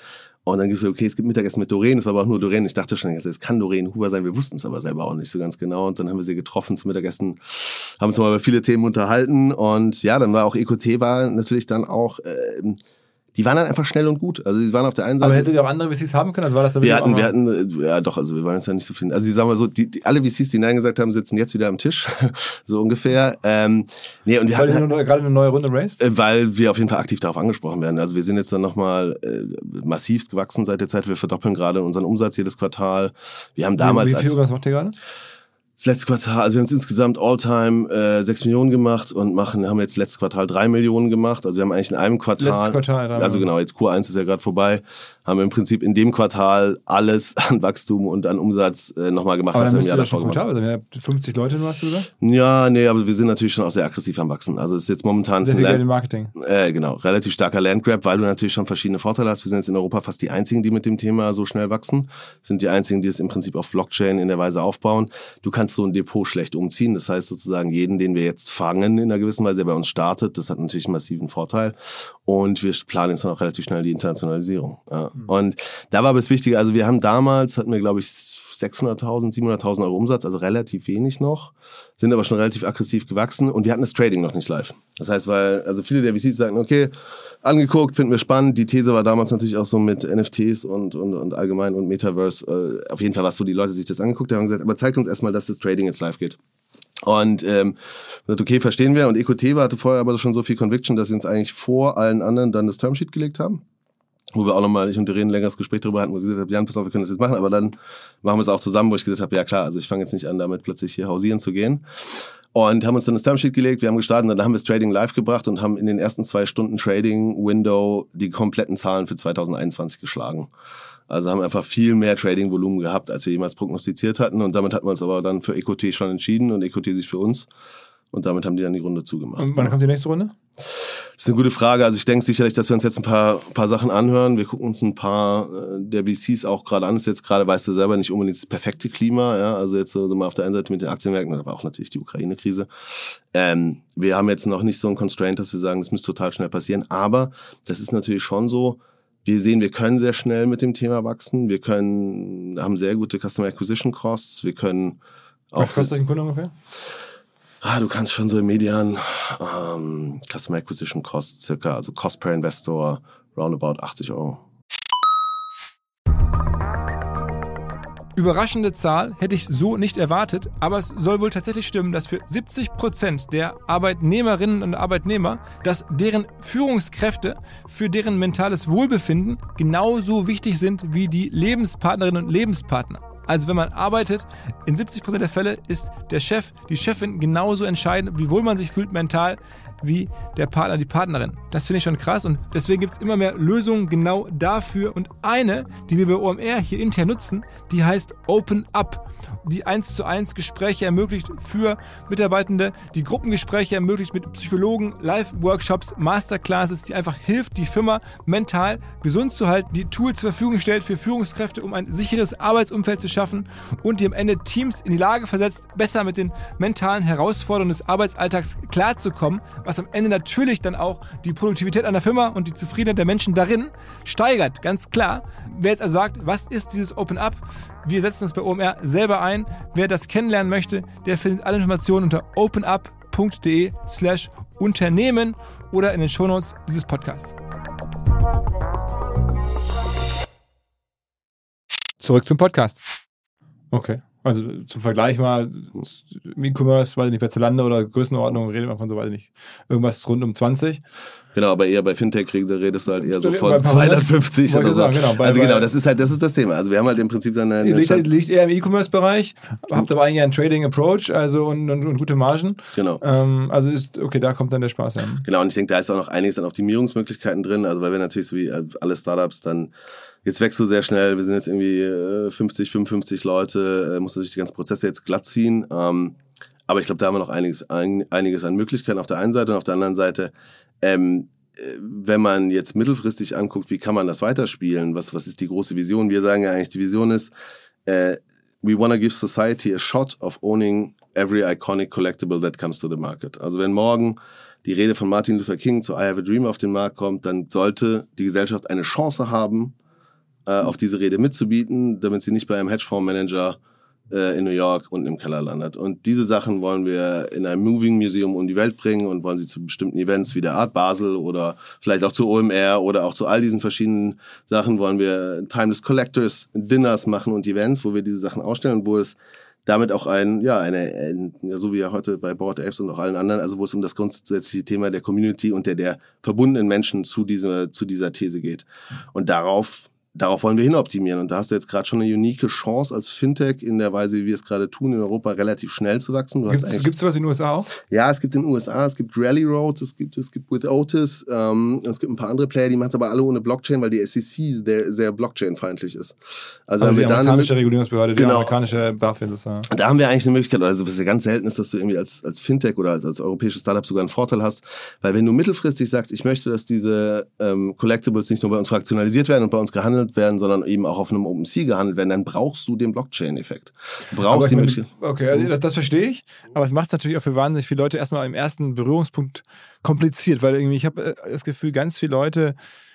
Und dann gibt es, okay, es gibt Mittagessen mit Doreen, es war aber auch nur Doreen. Ich dachte schon, es kann Doreen Huber sein, wir wussten es aber selber auch nicht so ganz genau. Und dann haben wir sie getroffen zum Mittagessen, haben uns mal über viele Themen unterhalten. Und ja, dann war auch E Q T war natürlich dann auch... Äh, die waren dann einfach schnell und gut. Also die waren auf der einen Seite... Aber hättet ihr auch andere V Cs haben können? Also war das dann wir hatten, wir hatten, ja doch, also wir waren jetzt ja nicht so viel. Also die sagen wir so, die, die, alle V Cs, die Nein gesagt haben, sitzen jetzt wieder am Tisch, so ungefähr. Ähm, nee, und wir weil hatten ihr gerade eine neue Runde raced? Äh, weil wir auf jeden Fall aktiv darauf angesprochen werden. Also wir sind jetzt dann nochmal äh, massivst gewachsen seit der Zeit. Wir verdoppeln gerade unseren Umsatz jedes Quartal. Wir haben damals... Wie viel Umsatz macht ihr gerade? Das letzte Quartal, also wir haben jetzt insgesamt All-Time äh, sechs Millionen gemacht und machen, haben jetzt letztes Quartal drei Millionen gemacht. Also wir haben eigentlich in einem Quartal, letztes Quartal drei also genau, jetzt Q eins ist ja gerade vorbei, haben wir im Prinzip in dem Quartal alles an Wachstum und an Umsatz äh, nochmal gemacht, aber was dann wir im Jahr das davor schon gemacht gut haben. haben. Also fünfzig Leute nur, hast du gesagt? Ja, nee, aber wir sind natürlich schon auch sehr aggressiv am Wachsen. Also es ist jetzt momentan... Sehr viel Land- Geld im Marketing. Äh, genau, relativ starker Landgrab, weil du natürlich schon verschiedene Vorteile hast. Wir sind jetzt in Europa fast die Einzigen, die mit dem Thema so schnell wachsen. Sind die Einzigen, die es im Prinzip auf Blockchain in der Weise aufbauen. Du kannst so ein Depot schlecht umziehen. Das heißt sozusagen, jeden, den wir jetzt fangen in einer gewissen Weise, der bei uns startet, das hat natürlich einen massiven Vorteil. Und wir planen jetzt dann auch relativ schnell die Internationalisierung. Ja. Mhm. Und da war aber das Wichtige, also wir haben damals, hatten wir glaube ich sechshunderttausend, siebenhunderttausend Euro Umsatz, also relativ wenig noch, sind aber schon relativ aggressiv gewachsen und wir hatten das Trading noch nicht live. Das heißt, weil also viele der V Cs sagten, okay, angeguckt, finden wir spannend. Die These war damals natürlich auch so mit N F Ts und, und, und allgemein und Metaverse äh, auf jeden Fall was, wo die Leute sich das angeguckt haben und gesagt, aber zeigt uns erstmal, dass das Trading jetzt live geht. Und ähm, gesagt, okay, verstehen wir. Und E Q T hatte vorher aber schon so viel Conviction, dass sie uns eigentlich vor allen anderen dann das Termsheet gelegt haben. Wo wir auch nochmal, ich und Doreen, ein längeres Gespräch darüber hatten, wo sie gesagt hat, Jan, pass auf, wir können das jetzt machen, aber dann machen wir es auch zusammen, wo ich gesagt habe, ja klar, also ich fange jetzt nicht an, damit plötzlich hier hausieren zu gehen. Und haben uns dann das Termsheet gelegt, wir haben gestartet und dann haben wir das Trading live gebracht und haben in den ersten zwei Stunden Trading-Window die kompletten Zahlen für zwanzig einundzwanzig geschlagen. Also haben einfach viel mehr Trading-Volumen gehabt, als wir jemals prognostiziert hatten. Und damit hatten wir uns aber dann für E Q T schon entschieden und E Q T sich für uns. Und damit haben die dann die Runde zugemacht. Und wann kommt die nächste Runde? Das ist eine gute Frage. Also ich denke sicherlich, dass wir uns jetzt ein paar, paar Sachen anhören. Wir gucken uns ein paar äh, der V Cs auch gerade an. Das ist jetzt gerade, weißt du selber, nicht unbedingt das perfekte Klima. Ja? Also jetzt so mal auf der einen Seite mit den Aktienmärkten, aber auch natürlich die Ukraine-Krise. Ähm, wir haben jetzt noch nicht so ein Constraint, dass wir sagen, das müsste total schnell passieren. Aber das ist natürlich schon so, wir sehen, wir können sehr schnell mit dem Thema wachsen. Wir können, haben sehr gute Customer Acquisition Costs. Wir können auch... Was kostet euch ein Kunde ungefähr? Ah, du kannst schon so im Median ähm, Customer Acquisition Cost circa, also Cost per Investor, roundabout achtzig Euro. Überraschende Zahl, hätte ich so nicht erwartet, aber es soll wohl tatsächlich stimmen, dass für siebzig Prozent der Arbeitnehmerinnen und Arbeitnehmer, dass deren Führungskräfte für deren mentales Wohlbefinden genauso wichtig sind wie die Lebenspartnerinnen und Lebenspartner. Also wenn man arbeitet, in siebzig Prozent der Fälle ist der Chef, die Chefin genauso entscheidend, wie wohl man sich fühlt mental, wie der Partner, die Partnerin. Das finde ich schon krass und deswegen gibt es immer mehr Lösungen genau dafür. Und eine, die wir bei O M R hier intern nutzen, die heißt Open Up, die eins zu eins Gespräche ermöglicht für Mitarbeitende, die Gruppengespräche ermöglicht mit Psychologen, Live-Workshops, Masterclasses, die einfach hilft, die Firma mental gesund zu halten, die Tools zur Verfügung stellt für Führungskräfte, um ein sicheres Arbeitsumfeld zu schaffen und die am Ende Teams in die Lage versetzt, besser mit den mentalen Herausforderungen des Arbeitsalltags klarzukommen, was am Ende natürlich dann auch die Produktivität einer Firma und die Zufriedenheit der Menschen darin steigert, ganz klar. Wer jetzt also sagt, was ist dieses Open Up? Wir setzen es bei O M R selber ein. Wer das kennenlernen möchte, der findet alle Informationen unter openup.de slash Unternehmen oder in den Shownotes dieses Podcasts. Zurück zum Podcast. Okay. Also zum Vergleich mal, im E-Commerce, weiß ich nicht, bei Zalando oder Größenordnung, redet man von so, weiß ich nicht, irgendwas rund um zwanzig. Genau, aber eher bei Fintech redest du halt eher so Bei von zweihundertfünfzig oder so. Sagen, genau, bei, also bei, genau, das ist halt, das ist das Thema. Also wir haben halt im Prinzip dann eine... liegt, liegt eher im E-Commerce-Bereich, habt aber eigentlich einen Trading-Approach, also und, und, und gute Margen. Genau. Ähm, also ist, okay, da kommt dann der Spaß an. Genau, und ich denke, da ist auch noch einiges an Optimierungsmöglichkeiten drin, also weil wir natürlich so wie alle Startups dann, jetzt wächst du sehr schnell, wir sind jetzt irgendwie fünfzig, fünfundfünfzig Leute, muss natürlich die ganzen Prozesse jetzt glatt ziehen, ähm, aber ich glaube, da haben wir noch einiges, ein, einiges an Möglichkeiten auf der einen Seite und auf der anderen Seite, ähm, wenn man jetzt mittelfristig anguckt, wie kann man das weiterspielen, was, was ist die große Vision? Wir sagen ja eigentlich, die Vision ist, äh, we want to give society a shot of owning every iconic collectible that comes to the market. Also wenn morgen die Rede von Martin Luther King zu I Have a Dream auf den Markt kommt, dann sollte die Gesellschaft eine Chance haben, äh, auf diese Rede mitzubieten, damit sie nicht bei einem Hedgefondsmanager äh, in New York unten im Keller landet. Und diese Sachen wollen wir in einem Moving Museum um die Welt bringen und wollen sie zu bestimmten Events wie der Art Basel oder vielleicht auch zu O M R oder auch zu all diesen verschiedenen Sachen wollen wir Timeless Collectors Dinners machen und Events, wo wir diese Sachen ausstellen, wo es damit auch ein, ja, eine, ein, ja, so wie ja heute bei Bored Apes und auch allen anderen, also wo es um das grundsätzliche Thema der Community und der, der verbundenen Menschen zu dieser, zu dieser These geht. Und darauf, darauf wollen wir hin optimieren. Und da hast du jetzt gerade schon eine unique Chance als Fintech in der Weise, wie wir es gerade tun, in Europa relativ schnell zu wachsen. Gibt es sowas in den U S A auch? Ja, es gibt in den U S A, es gibt Rally Road, es gibt, es gibt With Otis, ähm, es gibt ein paar andere Player, die machen es aber alle ohne Blockchain, weil die S E C sehr, sehr Blockchain-feindlich ist. Also, also haben die wir amerikanische dann, Regulierungsbehörde, die genau. amerikanische BaFin. Das, ja. Da haben wir eigentlich eine Möglichkeit, also was ja ganz selten ist, dass du irgendwie als, als Fintech oder als, als europäisches Startup sogar einen Vorteil hast, weil wenn du mittelfristig sagst, ich möchte, dass diese ähm, Collectibles nicht nur bei uns fraktionalisiert werden und bei uns gehandelt werden, sondern eben auch auf einem OpenSea gehandelt werden, dann brauchst du den Blockchain-Effekt. Du brauchst die meine, Möglichkeit. Okay, also das, das verstehe ich, aber es macht es natürlich auch für wahnsinnig viele Leute erstmal im ersten Berührungspunkt kompliziert, weil irgendwie ich habe das Gefühl, ganz viele Leute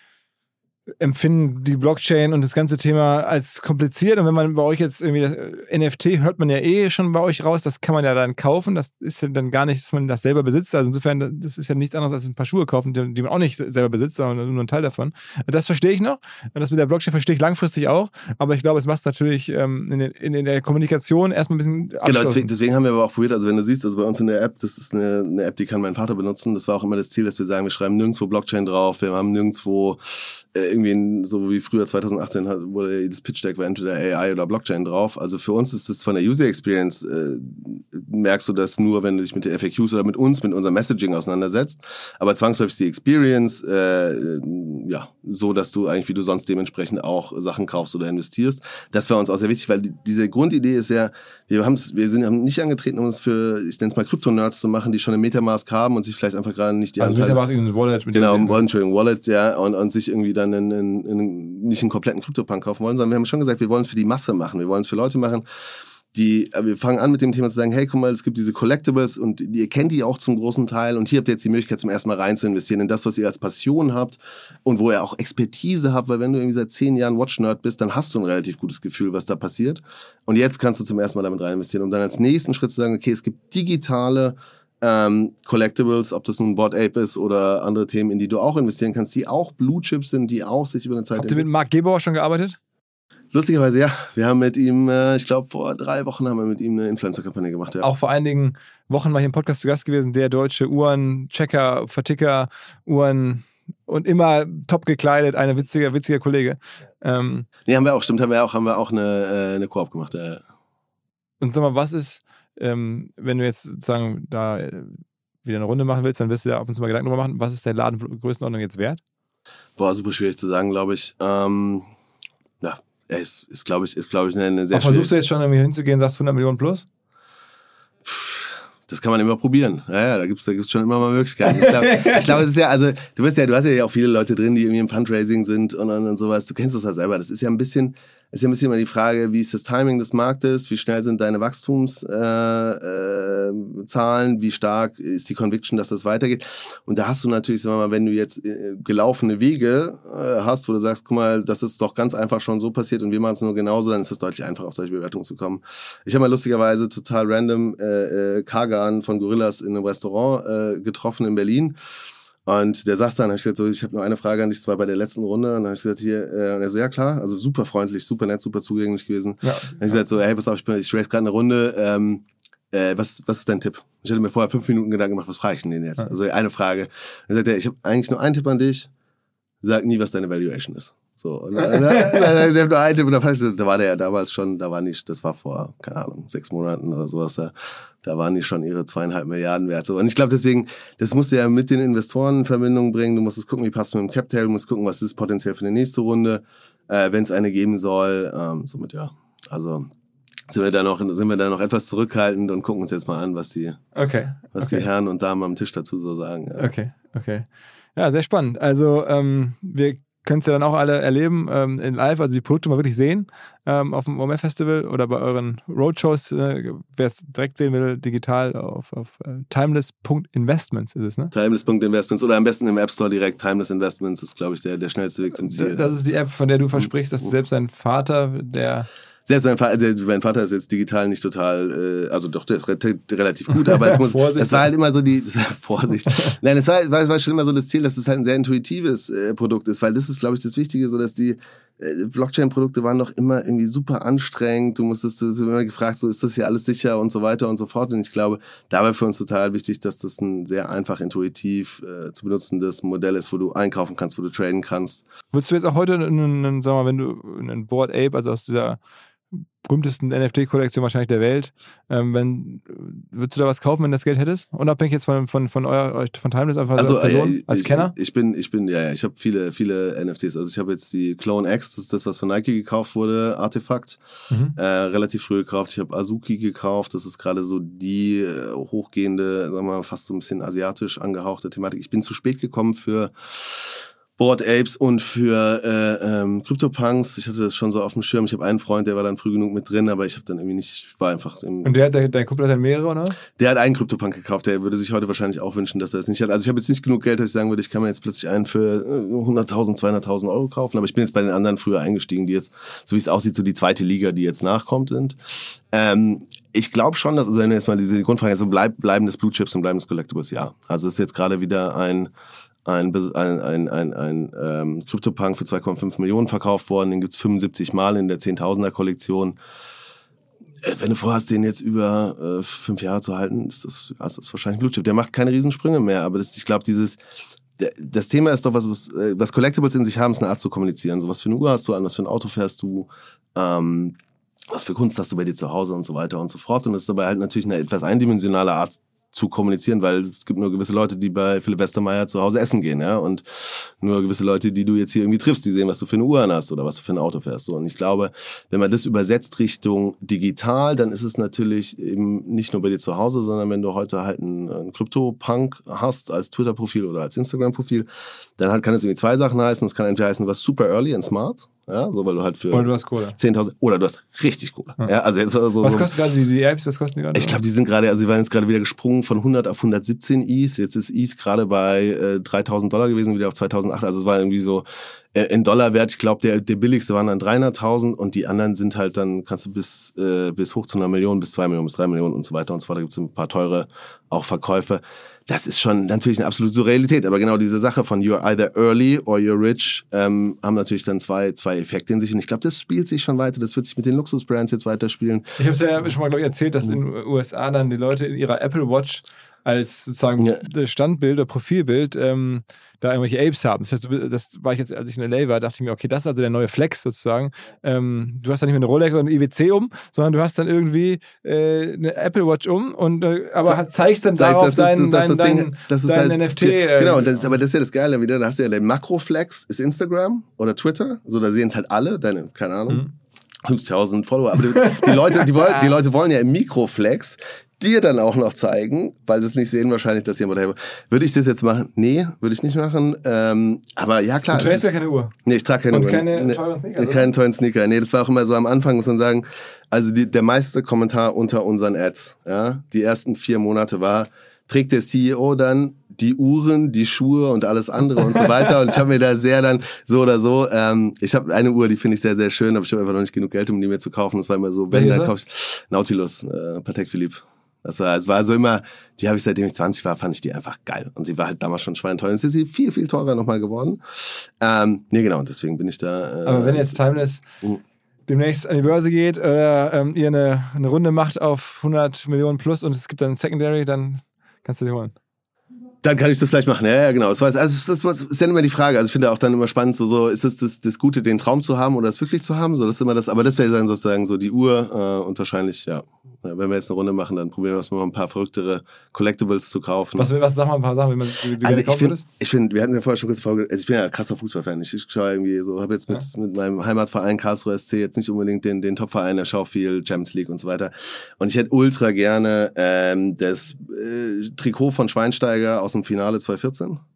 empfinden die Blockchain und das ganze Thema als kompliziert. Und wenn man bei euch jetzt irgendwie das N F T hört man ja eh schon bei euch raus, das kann man ja dann kaufen. Das ist ja dann gar nicht, dass man das selber besitzt. Also insofern, das ist ja nichts anderes als ein paar Schuhe kaufen, die, die man auch nicht selber besitzt, sondern nur ein Teil davon. Das verstehe ich noch. Und das mit der Blockchain verstehe ich langfristig auch. Aber ich glaube, es macht es natürlich ähm, in, in, in der Kommunikation erstmal ein bisschen abstoßen. Genau, deswegen, deswegen haben wir aber auch probiert, also wenn du siehst, also bei uns in der App, das ist eine, eine App, die kann mein Vater benutzen. Das war auch immer das Ziel, dass wir sagen, wir schreiben nirgendwo Blockchain drauf, wir haben nirgendwo äh, irgendwie, so wie früher zwanzig achtzehn wurde jedes Pitch-Deck war entweder A I oder Blockchain drauf. Also für uns ist das von der User Experience, äh, merkst du das nur, wenn du dich mit den F A Qs oder mit uns, mit unserem Messaging auseinandersetzt. Aber zwangsläufig ist die Experience äh, ja so, dass du eigentlich wie du sonst dementsprechend auch Sachen kaufst oder investierst. Das war uns auch sehr wichtig, weil die, diese Grundidee ist ja, wir, haben's, wir sind, haben nicht angetreten, um es für, ich nenne es mal Krypto-Nerds zu machen, die schon eine Metamask haben und sich vielleicht einfach gerade nicht die also Anteile... Metamask in ein Wallet. Mit genau, ein Wallet, ja, und, und sich irgendwie dann in, in, in, nicht einen kompletten Krypto-Punk kaufen wollen, sondern wir haben schon gesagt, wir wollen es für die Masse machen, wir wollen es für Leute machen, die, wir fangen an mit dem Thema zu sagen, hey, guck mal, es gibt diese Collectibles und ihr kennt die auch zum großen Teil und hier habt ihr jetzt die Möglichkeit zum ersten Mal rein zu investieren in das, was ihr als Passion habt und wo ihr auch Expertise habt, weil wenn du irgendwie seit zehn Jahren Watch-Nerd bist, dann hast du ein relativ gutes Gefühl, was da passiert und jetzt kannst du zum ersten Mal damit rein investieren, um dann als nächsten Schritt zu sagen, okay, es gibt digitale ähm, Collectibles, ob das nun Bored Ape ist oder andere Themen, in die du auch investieren kannst, die auch Blue Chips sind, die auch sich über eine Zeit... Habt ihr mit Marc Gebauer schon gearbeitet? Lustigerweise, ja. Wir haben mit ihm, äh, ich glaube, vor drei Wochen haben wir mit ihm eine Influencer-Kampagne gemacht. Ja. Auch vor einigen Wochen mal hier im Podcast zu Gast gewesen, der deutsche Uhren-Checker, Verticker, Uhren und immer top gekleidet, ein witziger, witziger Kollege. Ähm, nee, haben wir auch, stimmt, haben wir auch, haben wir auch eine, äh, eine Koop gemacht. Ja. Und sag mal, was ist, ähm, wenn du jetzt sozusagen da wieder eine Runde machen willst, dann wirst du da ab und zu mal Gedanken drüber machen, was ist der Ladengrößenordnung jetzt wert? Boah, super schwierig zu sagen, glaube ich. Ähm, ja. Ist, glaube ich, ist, glaube ich, eine sehr Aber versuchst du jetzt schon irgendwie hinzugehen, sagst hundert Millionen plus? Das kann man immer probieren. Ja, ja, da gibt's, da gibt's schon immer mal Möglichkeiten. Ich glaube, ich glaub, es ist ja, also, du bist ja, du hast ja auch viele Leute drin, die irgendwie im Fundraising sind und, und, und sowas. Du kennst das ja selber. Das ist ja ein bisschen, ist ja ein bisschen immer die Frage, wie ist das Timing des Marktes? Wie schnell sind deine Wachstumszahlen? Äh, äh, Zahlen? Wie stark ist die Conviction, dass das weitergeht? Und da hast du natürlich, sagen wir mal, wenn du jetzt äh, gelaufene Wege äh, hast, wo du sagst, guck mal, das ist doch ganz einfach schon so passiert und wir machen es nur genauso, dann ist es deutlich einfacher, auf solche Bewertungen zu kommen. Ich habe mal lustigerweise total random äh, äh, Kagan von Gorillas in einem Restaurant äh, getroffen in Berlin. Und der saß dann, hab ich gesagt, so, ich habe nur eine Frage an dich, das war bei der letzten Runde. Und dann habe ich gesagt, hier, äh, und er so, ja klar, also super freundlich, super nett, super zugänglich gewesen. Ja. Dann habe ich gesagt, so, hey, pass auf, ich, bin, ich race gerade eine Runde, ähm, äh, was, was ist dein Tipp? Ich hatte mir vorher fünf Minuten Gedanken gemacht, was frage ich denn den jetzt? Ja. Also eine Frage. Dann sagt er, ich habe eigentlich nur einen Tipp an dich, sag nie, was deine Valuation ist. So, und dann, dann, dann, ich habe nur einen Tipp und dann fand ich, da war der ja damals schon, da war nicht, das war vor, keine Ahnung, sechs Monaten oder sowas, da, da waren die schon ihre zweieinhalb Milliarden wert. So. Und ich glaube deswegen, das musst du ja mit den Investoren in Verbindung bringen, du musst es gucken, wie passt mit dem Captail, du musst gucken, was ist potenziell für die nächste Runde, äh, wenn es eine geben soll, ähm, somit ja, also sind wir da noch, sind wir da noch etwas zurückhaltend und gucken uns jetzt mal an, was die, okay, was okay. die Herren und Damen am Tisch dazu so sagen. Ja. Okay, okay. Ja, sehr spannend. Also, ähm, wir könnt ihr dann auch alle erleben ähm, in live, also die Produkte mal wirklich sehen ähm, auf dem O M R Festival oder bei euren Roadshows, äh, wer es direkt sehen will, digital auf, auf äh, timeless Punkt investments ist es, ne? timeless Punkt investments oder am besten im App Store direkt. Timeless Investments ist, glaube ich, der, der schnellste Weg zum Ziel. Das ist die App, von der du versprichst, dass selbst dein Vater, der... Selbst mein Vater, also mein Vater ist jetzt digital nicht total, äh, also doch, der ist re- relativ gut, aber es, muss, es war halt immer so die, Vorsicht, nein, es war, war, war schon immer so das Ziel, dass es halt ein sehr intuitives äh, Produkt ist, weil das ist, glaube ich, das Wichtige, so dass die äh, Blockchain-Produkte waren noch immer irgendwie super anstrengend, du musstest, du hast immer gefragt, so ist das hier alles sicher und so weiter und so fort und ich glaube, dabei für uns total wichtig, dass das ein sehr einfach intuitiv äh, zu benutzendes Modell ist, wo du einkaufen kannst, wo du traden kannst. Würdest du jetzt auch heute, einen, einen, sag mal, wenn du einen Bored Ape, also aus dieser berühmtesten N F T-Kollektion wahrscheinlich der Welt. Ähm, wenn, würdest du da was kaufen, wenn du das Geld hättest? Unabhängig jetzt von, von, von euer, von Timeless, einfach also, als Person, äh, als ich, Kenner? Ich bin, ich bin, ja, ja, ich habe viele, viele N F Ts. Also ich habe jetzt die Clone X, das ist das, was von Nike gekauft wurde, Artefakt, mhm. äh, relativ früh gekauft. Ich habe Azuki gekauft, das ist gerade so die äh, hochgehende, sagen wir mal, fast so ein bisschen asiatisch angehauchte Thematik. Ich bin zu spät gekommen für Bored Apes und für äh, ähm, CryptoPunks. Ich hatte das schon so auf dem Schirm. Ich habe einen Freund, der war dann früh genug mit drin, aber ich habe dann irgendwie nicht, war einfach im... Und der, der, dein Kumpel hat dann mehrere, oder? Der hat einen CryptoPunk gekauft, der würde sich heute wahrscheinlich auch wünschen, dass er es nicht hat. Also ich habe jetzt nicht genug Geld, dass ich sagen würde, ich kann mir jetzt plötzlich einen für hunderttausend, zweihunderttausend Euro kaufen, aber ich bin jetzt bei den anderen früher eingestiegen, die jetzt, so wie es aussieht, so die zweite Liga, die jetzt nachkommt, sind. Ähm, ich glaube schon, dass, also wenn du jetzt mal diese Grundfrage, also bleib, bleibendes Blue Chips und bleibendes Collectibles, ja. Also es ist jetzt gerade wieder ein ein ein ein ein, ein ähm, CryptoPunk für zwei Komma fünf Millionen verkauft worden, den gibt's fünfundsiebzig Mal in der Zehntausender Kollektion. Äh, wenn du vorhast, den jetzt über äh, fünf Jahre zu halten, ist das, ist das wahrscheinlich Blue Chip. Der macht keine Riesensprünge mehr, aber das, ich glaube, dieses das Thema ist doch was, was, was Collectibles in sich haben, ist eine Art zu kommunizieren. So, was für eine Uhr hast du an, was für ein Auto fährst du, ähm, was für Kunst hast du bei dir zu Hause und so weiter und so fort. Und das ist dabei halt natürlich eine etwas eindimensionale Art zu kommunizieren, weil es gibt nur gewisse Leute, die bei Philipp Westermeier zu Hause essen gehen, ja, und nur gewisse Leute, die du jetzt hier irgendwie triffst, die sehen, was du für eine Uhr hast oder was du für ein Auto fährst. So. Und ich glaube, wenn man das übersetzt Richtung digital, dann ist es natürlich eben nicht nur bei dir zu Hause, sondern wenn du heute halt einen, einen Crypto-Punk hast als Twitter-Profil oder als Instagram-Profil, dann halt kann es irgendwie zwei Sachen heißen. Es kann entweder heißen, was super early and smart, ja, so, weil du halt für oder du hast Kohle. zehntausend oder du hast richtig Kohle. Ja. Ja, also jetzt so, was so, kostet gerade die, die Apps? Was kosten die gerade? Ich glaube, die sind gerade, also die waren jetzt gerade wieder gesprungen von hundert auf hundertsiebzehn E T H. Jetzt ist E T H gerade bei äh, dreitausend Dollar gewesen, wieder auf zweitausendacht. Also es war irgendwie so äh, in Dollarwert. Ich glaube, der der billigste waren dann dreihunderttausend und die anderen sind halt dann, kannst du bis äh, bis hoch zu einer Million, bis zwei Millionen, bis drei Millionen und so weiter und so fort. Da gibt es ein paar teure auch Verkäufe. Das ist schon natürlich eine absolute Surrealität, aber genau diese Sache von you're either early or you're rich ähm, haben natürlich dann zwei zwei Effekte in sich und ich glaube, das spielt sich schon weiter, das wird sich mit den Luxusbrands jetzt weiterspielen. Ich habe es ja schon mal, glaube ich, erzählt, dass in den U S A dann die Leute in ihrer Apple Watch als sozusagen ja. Standbild oder Profilbild ähm, da irgendwelche Apes haben. Das heißt, das war ich jetzt, als ich in L A war, dachte ich mir, okay, das ist also der neue Flex sozusagen. Ähm, du hast dann nicht mehr eine Rolex oder eine I W C um, sondern du hast dann irgendwie äh, eine Apple Watch um und äh, aber zeigst dann darauf das dein, das, das, dein, das, dein, das ist dein halt, N F T. Äh, genau, das ist, aber das ist ja das Geile wieder, da hast du ja den Makroflex, ist Instagram oder Twitter, so da sehen es halt alle, deine, keine Ahnung, mhm. fünfzigtausend Follower, aber die, die, Leute, die, wollen, die Leute wollen ja im Mikroflex dir dann auch noch zeigen, weil sie es nicht sehen wahrscheinlich, dass jemand helfe. Würde ich das jetzt machen? Nee, würde ich nicht machen. Ähm, aber ja, klar. Du trägst ja keine Uhr. Nee, ich trage keine Und Uhr. Und keine nee, teuren Sneaker? Keinen teuren Sneaker. Nee, das war auch immer so am Anfang, muss man sagen, also die, der meiste Kommentar unter unseren Ads, ja, die ersten vier Monate war, trägt der C E O dann die Uhren, die Schuhe und alles andere und so weiter. Und ich habe mir da sehr dann so oder so, ähm, ich habe eine Uhr, die finde ich sehr, sehr schön, aber ich habe einfach noch nicht genug Geld, um die mir zu kaufen. Das war immer so, wenn, dann kaufe ich Nautilus, äh, Patek Philippe. Das war, es war so immer, die habe ich seitdem ich zwanzig war, fand ich die einfach geil. Und sie war halt damals schon schweinteuer. Und jetzt ist sie viel, viel teurer nochmal geworden. Ähm, nee, genau, und deswegen bin ich da. Äh, Aber wenn jetzt Timeless uh. demnächst an die Börse geht oder ähm, ihr eine, eine Runde macht auf hundert Millionen plus und es gibt dann ein Secondary, dann kannst du die holen. Dann kann ich das vielleicht machen. Ja, ja, genau. Das war, also das ist dann immer die Frage. Also ich finde auch dann immer spannend, so, so ist es das, das Gute, den Traum zu haben oder es wirklich zu haben? So, das ist immer das. Aber das wäre dann sozusagen so die Uhr äh, und wahrscheinlich, ja, wenn wir jetzt eine Runde machen, dann probieren wir es mal ein paar verrücktere Collectibles zu kaufen. Was, was sag mal ein paar Sachen, wie man die, die also ich finde, ich finde, wir hatten ja vorher schon kurz vorgestellt, also ich bin ja krasser Fußballfan. Ich, ich schaue irgendwie so, habe jetzt mit, ja. mit meinem Heimatverein Karlsruhe S C jetzt nicht unbedingt den, den Top-Verein, der schaue viel Champions League und so weiter. Und ich hätte ultra gerne ähm, das äh, Trikot von Schweinsteiger aus dem Finale zwanzig vierzehn.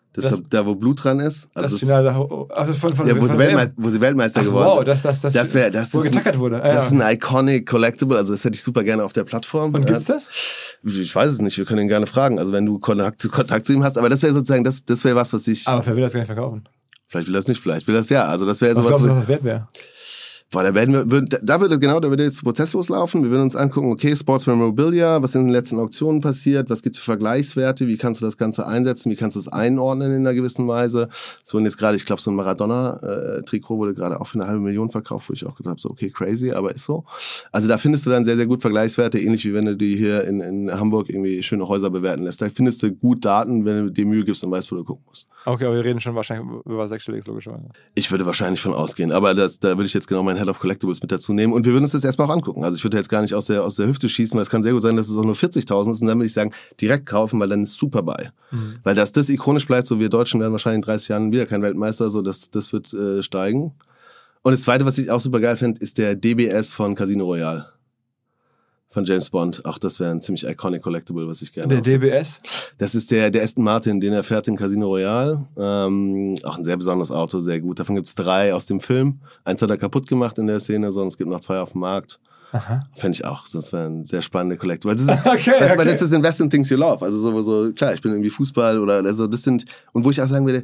Das, Das- war da, wo Blut dran ist. Also das das- Finale, da- also von, von, ja, wo, von sie Weltmeister, wo sie Weltmeister Ach, geworden wow, sind. das, das, das, Das wär, das wo ist ein- getackert wurde. Ah, Das ist ja. ein iconic Collectible, also das hätte ich super gerne auf der Plattform. Und gibt's Ja. das? Ich weiß es nicht, wir können ihn gerne fragen. Also wenn du Kontakt zu, Kontakt zu ihm hast, aber das wäre sozusagen, das, das wäre was, was ich, Aber wer will das gar nicht verkaufen? vielleicht will er es nicht, vielleicht will er es ja. Also das wäre Was sowas, glaubst du, was das wert wäre? boah, da werden wir, würd, da würde genau, da würde jetzt der Prozess loslaufen. Wir würden uns angucken, okay, Sports Memorabilia, was ist in den letzten Auktionen passiert, was gibt es für Vergleichswerte, wie kannst du das Ganze einsetzen, wie kannst du es einordnen in einer gewissen Weise. So und jetzt gerade, ich glaube, so ein Maradona-Trikot wurde gerade auch für eine halbe Million verkauft, wo ich auch gedacht habe, so okay, crazy, aber ist so. Also da findest du dann sehr, sehr gut Vergleichswerte, ähnlich wie wenn du die hier in, in Hamburg irgendwie schöne Häuser bewerten lässt. Da findest du gut Daten, wenn du dir Mühe gibst und weißt, wo du gucken musst. Okay, aber wir reden schon wahrscheinlich über sechsstelliges, logischerweise. Ich würde wahrscheinlich von ausgehen, aber das, da würde ich jetzt genau meinen Head of Collectibles mit dazu nehmen und wir würden uns das erstmal auch angucken. Also ich würde jetzt gar nicht aus der, aus der Hüfte schießen, weil es kann sehr gut sein, dass es auch nur vierzigtausend ist und dann würde ich sagen, direkt kaufen, weil dann ist super bei. Mhm. Weil dass das ikonisch bleibt, so wir Deutschen werden wahrscheinlich in dreißig Jahren wieder kein Weltmeister, so das, das wird äh, steigen. Und das Zweite, was ich auch super geil finde, ist der D B S von Casino Royale. Von James Bond. Auch das wäre ein ziemlich iconic Collectible, was ich gerne Der auch- D B S? Das ist der, der Aston Martin, den er fährt in Casino Royale. Ähm, auch ein sehr besonderes Auto, sehr gut. Davon gibt's drei aus dem Film. Eins hat er kaputt gemacht in der Szene, sonst gibt noch zwei auf dem Markt. Aha. Fände ich auch. Das wäre ein sehr spannender Collectible. Weil das ist, Okay, weißt du, weil okay. das ist Invest in Things You Love. Also so, so, klar, ich bin irgendwie Fußball oder also das sind, und wo ich auch sagen würde,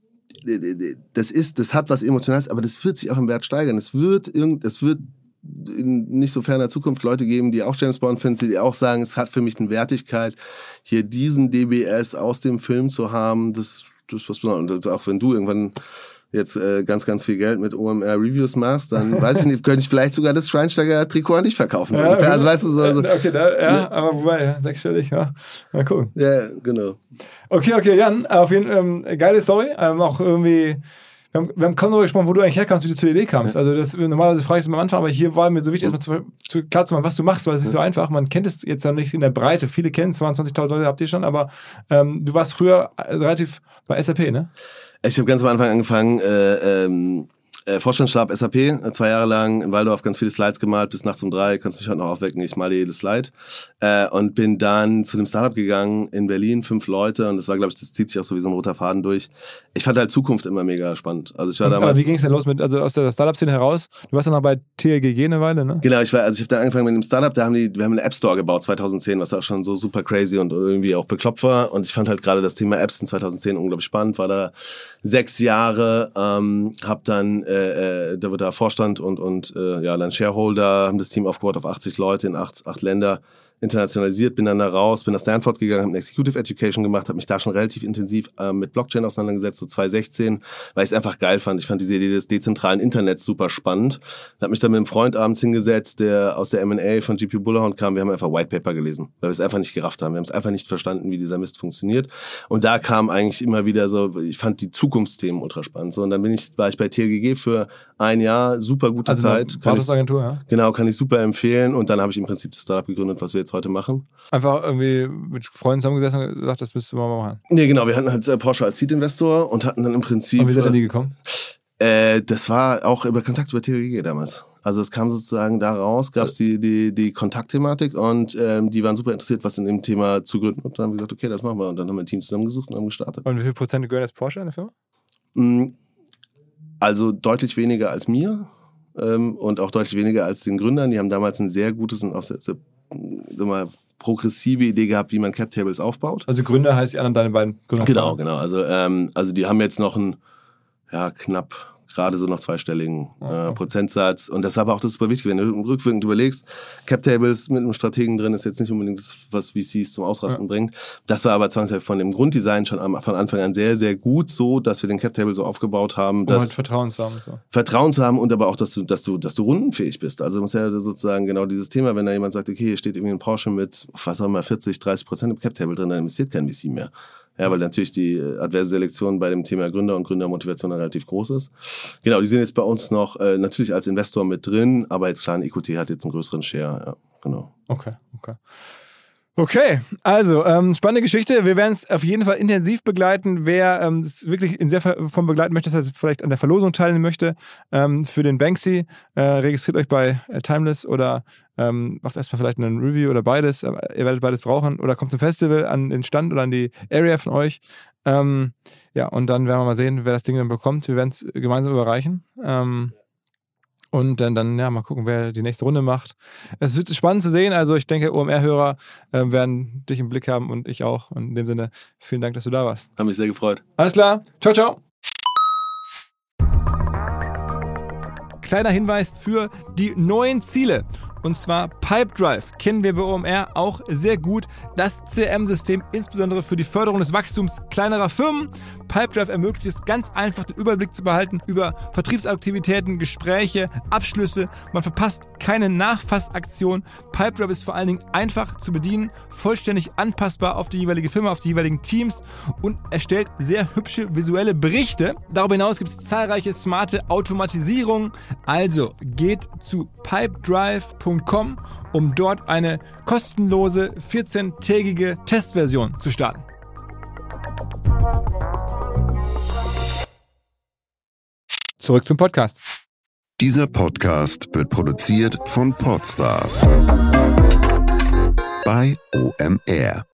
das ist, das hat was Emotionales, aber das wird sich auch im Wert steigern. Es wird irgend, es wird in nicht so ferner Zukunft Leute geben, die auch James Bond finden, die auch sagen, es hat für mich eine Wertigkeit, hier diesen D B S aus dem Film zu haben, das, das ist was Besonderes. Und das auch wenn du irgendwann jetzt äh, ganz, ganz viel Geld mit O M R-Reviews machst, dann weiß ich nicht, könnte ich vielleicht sogar das Schweinsteiger-Trikot an dich verkaufen. So Ja, ungefähr. Also okay. weißt du, so, so. Okay, da, ja, aber wobei, ja, sechsstellig, ja. Mal gucken. Ja, genau. Okay, okay, Jan, auf jeden Fall ähm, geile Story. Ähm, auch irgendwie, wir haben, wir haben kaum darüber gesprochen, wo du eigentlich herkamst, wie du zur Idee kamst. Also das, normalerweise frage ich es am Anfang, aber hier war mir so wichtig, erstmal zu, zu, klar zu machen, was du machst, weil es ist nicht so einfach. Man kennt es jetzt ja nicht in der Breite. Viele kennen es, zweiundzwanzigtausend Leute habt ihr schon, aber ähm, du warst früher relativ bei S A P, ne? Ich habe ganz am Anfang angefangen, äh, ähm, äh, Vorstandsstab S A P, äh, zwei Jahre lang in Waldorf ganz viele Slides gemalt, bis nachts um drei, kannst mich heute noch aufwecken, ich male jedes Slide. Äh, und bin dann zu dem Startup gegangen in Berlin, fünf Leute, und das war, glaube ich, das zieht sich auch so wie so ein roter Faden durch. Ich fand halt Zukunft immer mega spannend. Also ich war Und, damals... aber wie ging es denn los mit, also aus der Startup-Szene heraus? Du warst dann noch bei T L G G eine Weile, ne? Genau, ich war, also ich habe da angefangen mit einem Startup, da haben die, wir haben einen App Store gebaut zweitausendzehn, was auch schon so super crazy und irgendwie auch bekloppt war. Und ich fand halt gerade das Thema Apps in zweitausendzehn unglaublich spannend, war da sechs Jahre, ähm, hab dann, äh, äh, da war da Vorstand und und äh, ja dann Shareholder, haben das Team aufgebaut auf achtzig Leute in acht, acht Länder. Internationalisiert, bin dann da raus, bin nach Stanford gegangen, habe eine Executive Education gemacht, habe mich da schon relativ intensiv äh, mit Blockchain auseinandergesetzt, so zwanzig sechzehn, weil ich es einfach geil fand. Ich fand diese Idee des dezentralen Internets super spannend. Habe mich dann mit einem Freund abends hingesetzt, der aus der M and A von G P Bullhorn kam. Wir haben einfach White Paper gelesen, weil wir es einfach nicht gerafft haben. Wir haben es einfach nicht verstanden, wie dieser Mist funktioniert. Und da kam eigentlich immer wieder so, ich fand die Zukunftsthemen ultra spannend. So, und dann bin ich, war ich bei T L G G für ein Jahr, super gute Also Zeit. eine Kann ich, Agentur, ja. genau, kann ich super empfehlen. Und dann habe ich im Prinzip das Startup gegründet, was wir jetzt heute machen. Einfach irgendwie mit Freunden zusammengesessen und gesagt, das müsstest du mal machen. Nee, genau, wir hatten halt äh, Porsche als Seed-Investor und hatten dann im Prinzip... Und wie seid ihr an die gekommen? Äh, das war auch über Kontakt über T L G G damals. Also es kam sozusagen da raus, gab es die, die, die Kontaktthematik und ähm, die waren super interessiert, was in dem Thema zu gründen. Und dann haben wir gesagt, okay, das machen wir. Und dann haben wir ein Team zusammengesucht und haben gestartet. Und wie viel Prozent gehören jetzt Porsche in der Firma? Also deutlich weniger als mir ähm, und auch deutlich weniger als den Gründern. Die haben damals ein sehr gutes und auch sehr, sehr sag mal, progressive Idee gehabt, wie man Cap-Tables aufbaut. Also Gründer heißt die anderen deine beiden Gründer. Genau, genau. Also, ähm, also die haben jetzt noch einen, ja, knapp, gerade so noch zweistelligen äh, Prozentsatz. Und das war aber auch das super wichtig, wenn du rückwirkend überlegst, Cap-Tables mit einem Strategen drin ist jetzt nicht unbedingt das, was V Cs zum Ausrasten ja. bringt. Das war aber zwangsläufig von dem Grunddesign schon am, von Anfang an sehr, sehr gut so, dass wir den Cap-Table so aufgebaut haben. Um dass halt Vertrauen zu haben. So. Vertrauen zu haben und aber auch, dass du, dass du, dass du rundenfähig bist. Also muss ja sozusagen genau dieses Thema, wenn da jemand sagt, okay, hier steht irgendwie ein Porsche mit, was auch immer, vierzig, dreißig Prozent im Cap-Table drin, dann investiert kein V C mehr. Ja, weil natürlich die adverse Selektion bei dem Thema Gründer und Gründermotivation relativ groß ist. Genau, die sind jetzt bei uns noch äh, natürlich als Investor mit drin, aber jetzt klar, ein E Q T hat jetzt einen größeren Share. Ja, genau. Okay, okay. Okay, also ähm, spannende Geschichte. Wir werden es auf jeden Fall intensiv begleiten. Wer ähm, das wirklich in sehr Form begleiten möchte, das heißt vielleicht an der Verlosung teilnehmen möchte ähm, für den Banksy, äh, registriert euch bei äh, Timeless oder ähm, macht erstmal vielleicht einen Review oder beides. Aber ihr werdet beides brauchen oder kommt zum Festival an den Stand oder an die Area von euch. Ähm, ja, und dann werden wir mal sehen, wer das Ding dann bekommt. Wir werden es gemeinsam überreichen. Ähm, Und dann, dann, ja, mal gucken, wer die nächste Runde macht. Es wird spannend zu sehen. Also ich denke, O M R-Hörer äh, werden dich im Blick haben und ich auch. Und in dem Sinne, vielen Dank, dass du da warst. Hat mich sehr gefreut. Alles klar. Ciao, ciao. Kleiner Hinweis für die neuen Ziele. Und zwar Pipedrive kennen wir bei O M R auch sehr gut. Das C R M-System, insbesondere für die Förderung des Wachstums kleinerer Firmen. Pipedrive ermöglicht es ganz einfach, den Überblick zu behalten über Vertriebsaktivitäten, Gespräche, Abschlüsse. Man verpasst keine Nachfassaktion. Pipedrive ist vor allen Dingen einfach zu bedienen, vollständig anpassbar auf die jeweilige Firma, auf die jeweiligen Teams und erstellt sehr hübsche visuelle Berichte. Darüber hinaus gibt es zahlreiche smarte Automatisierungen. Also geht zu pipedrive punkt com, um dort eine kostenlose vierzehntägige Testversion zu starten. Zurück zum Podcast. Dieser Podcast wird produziert von Podstars bei O M R.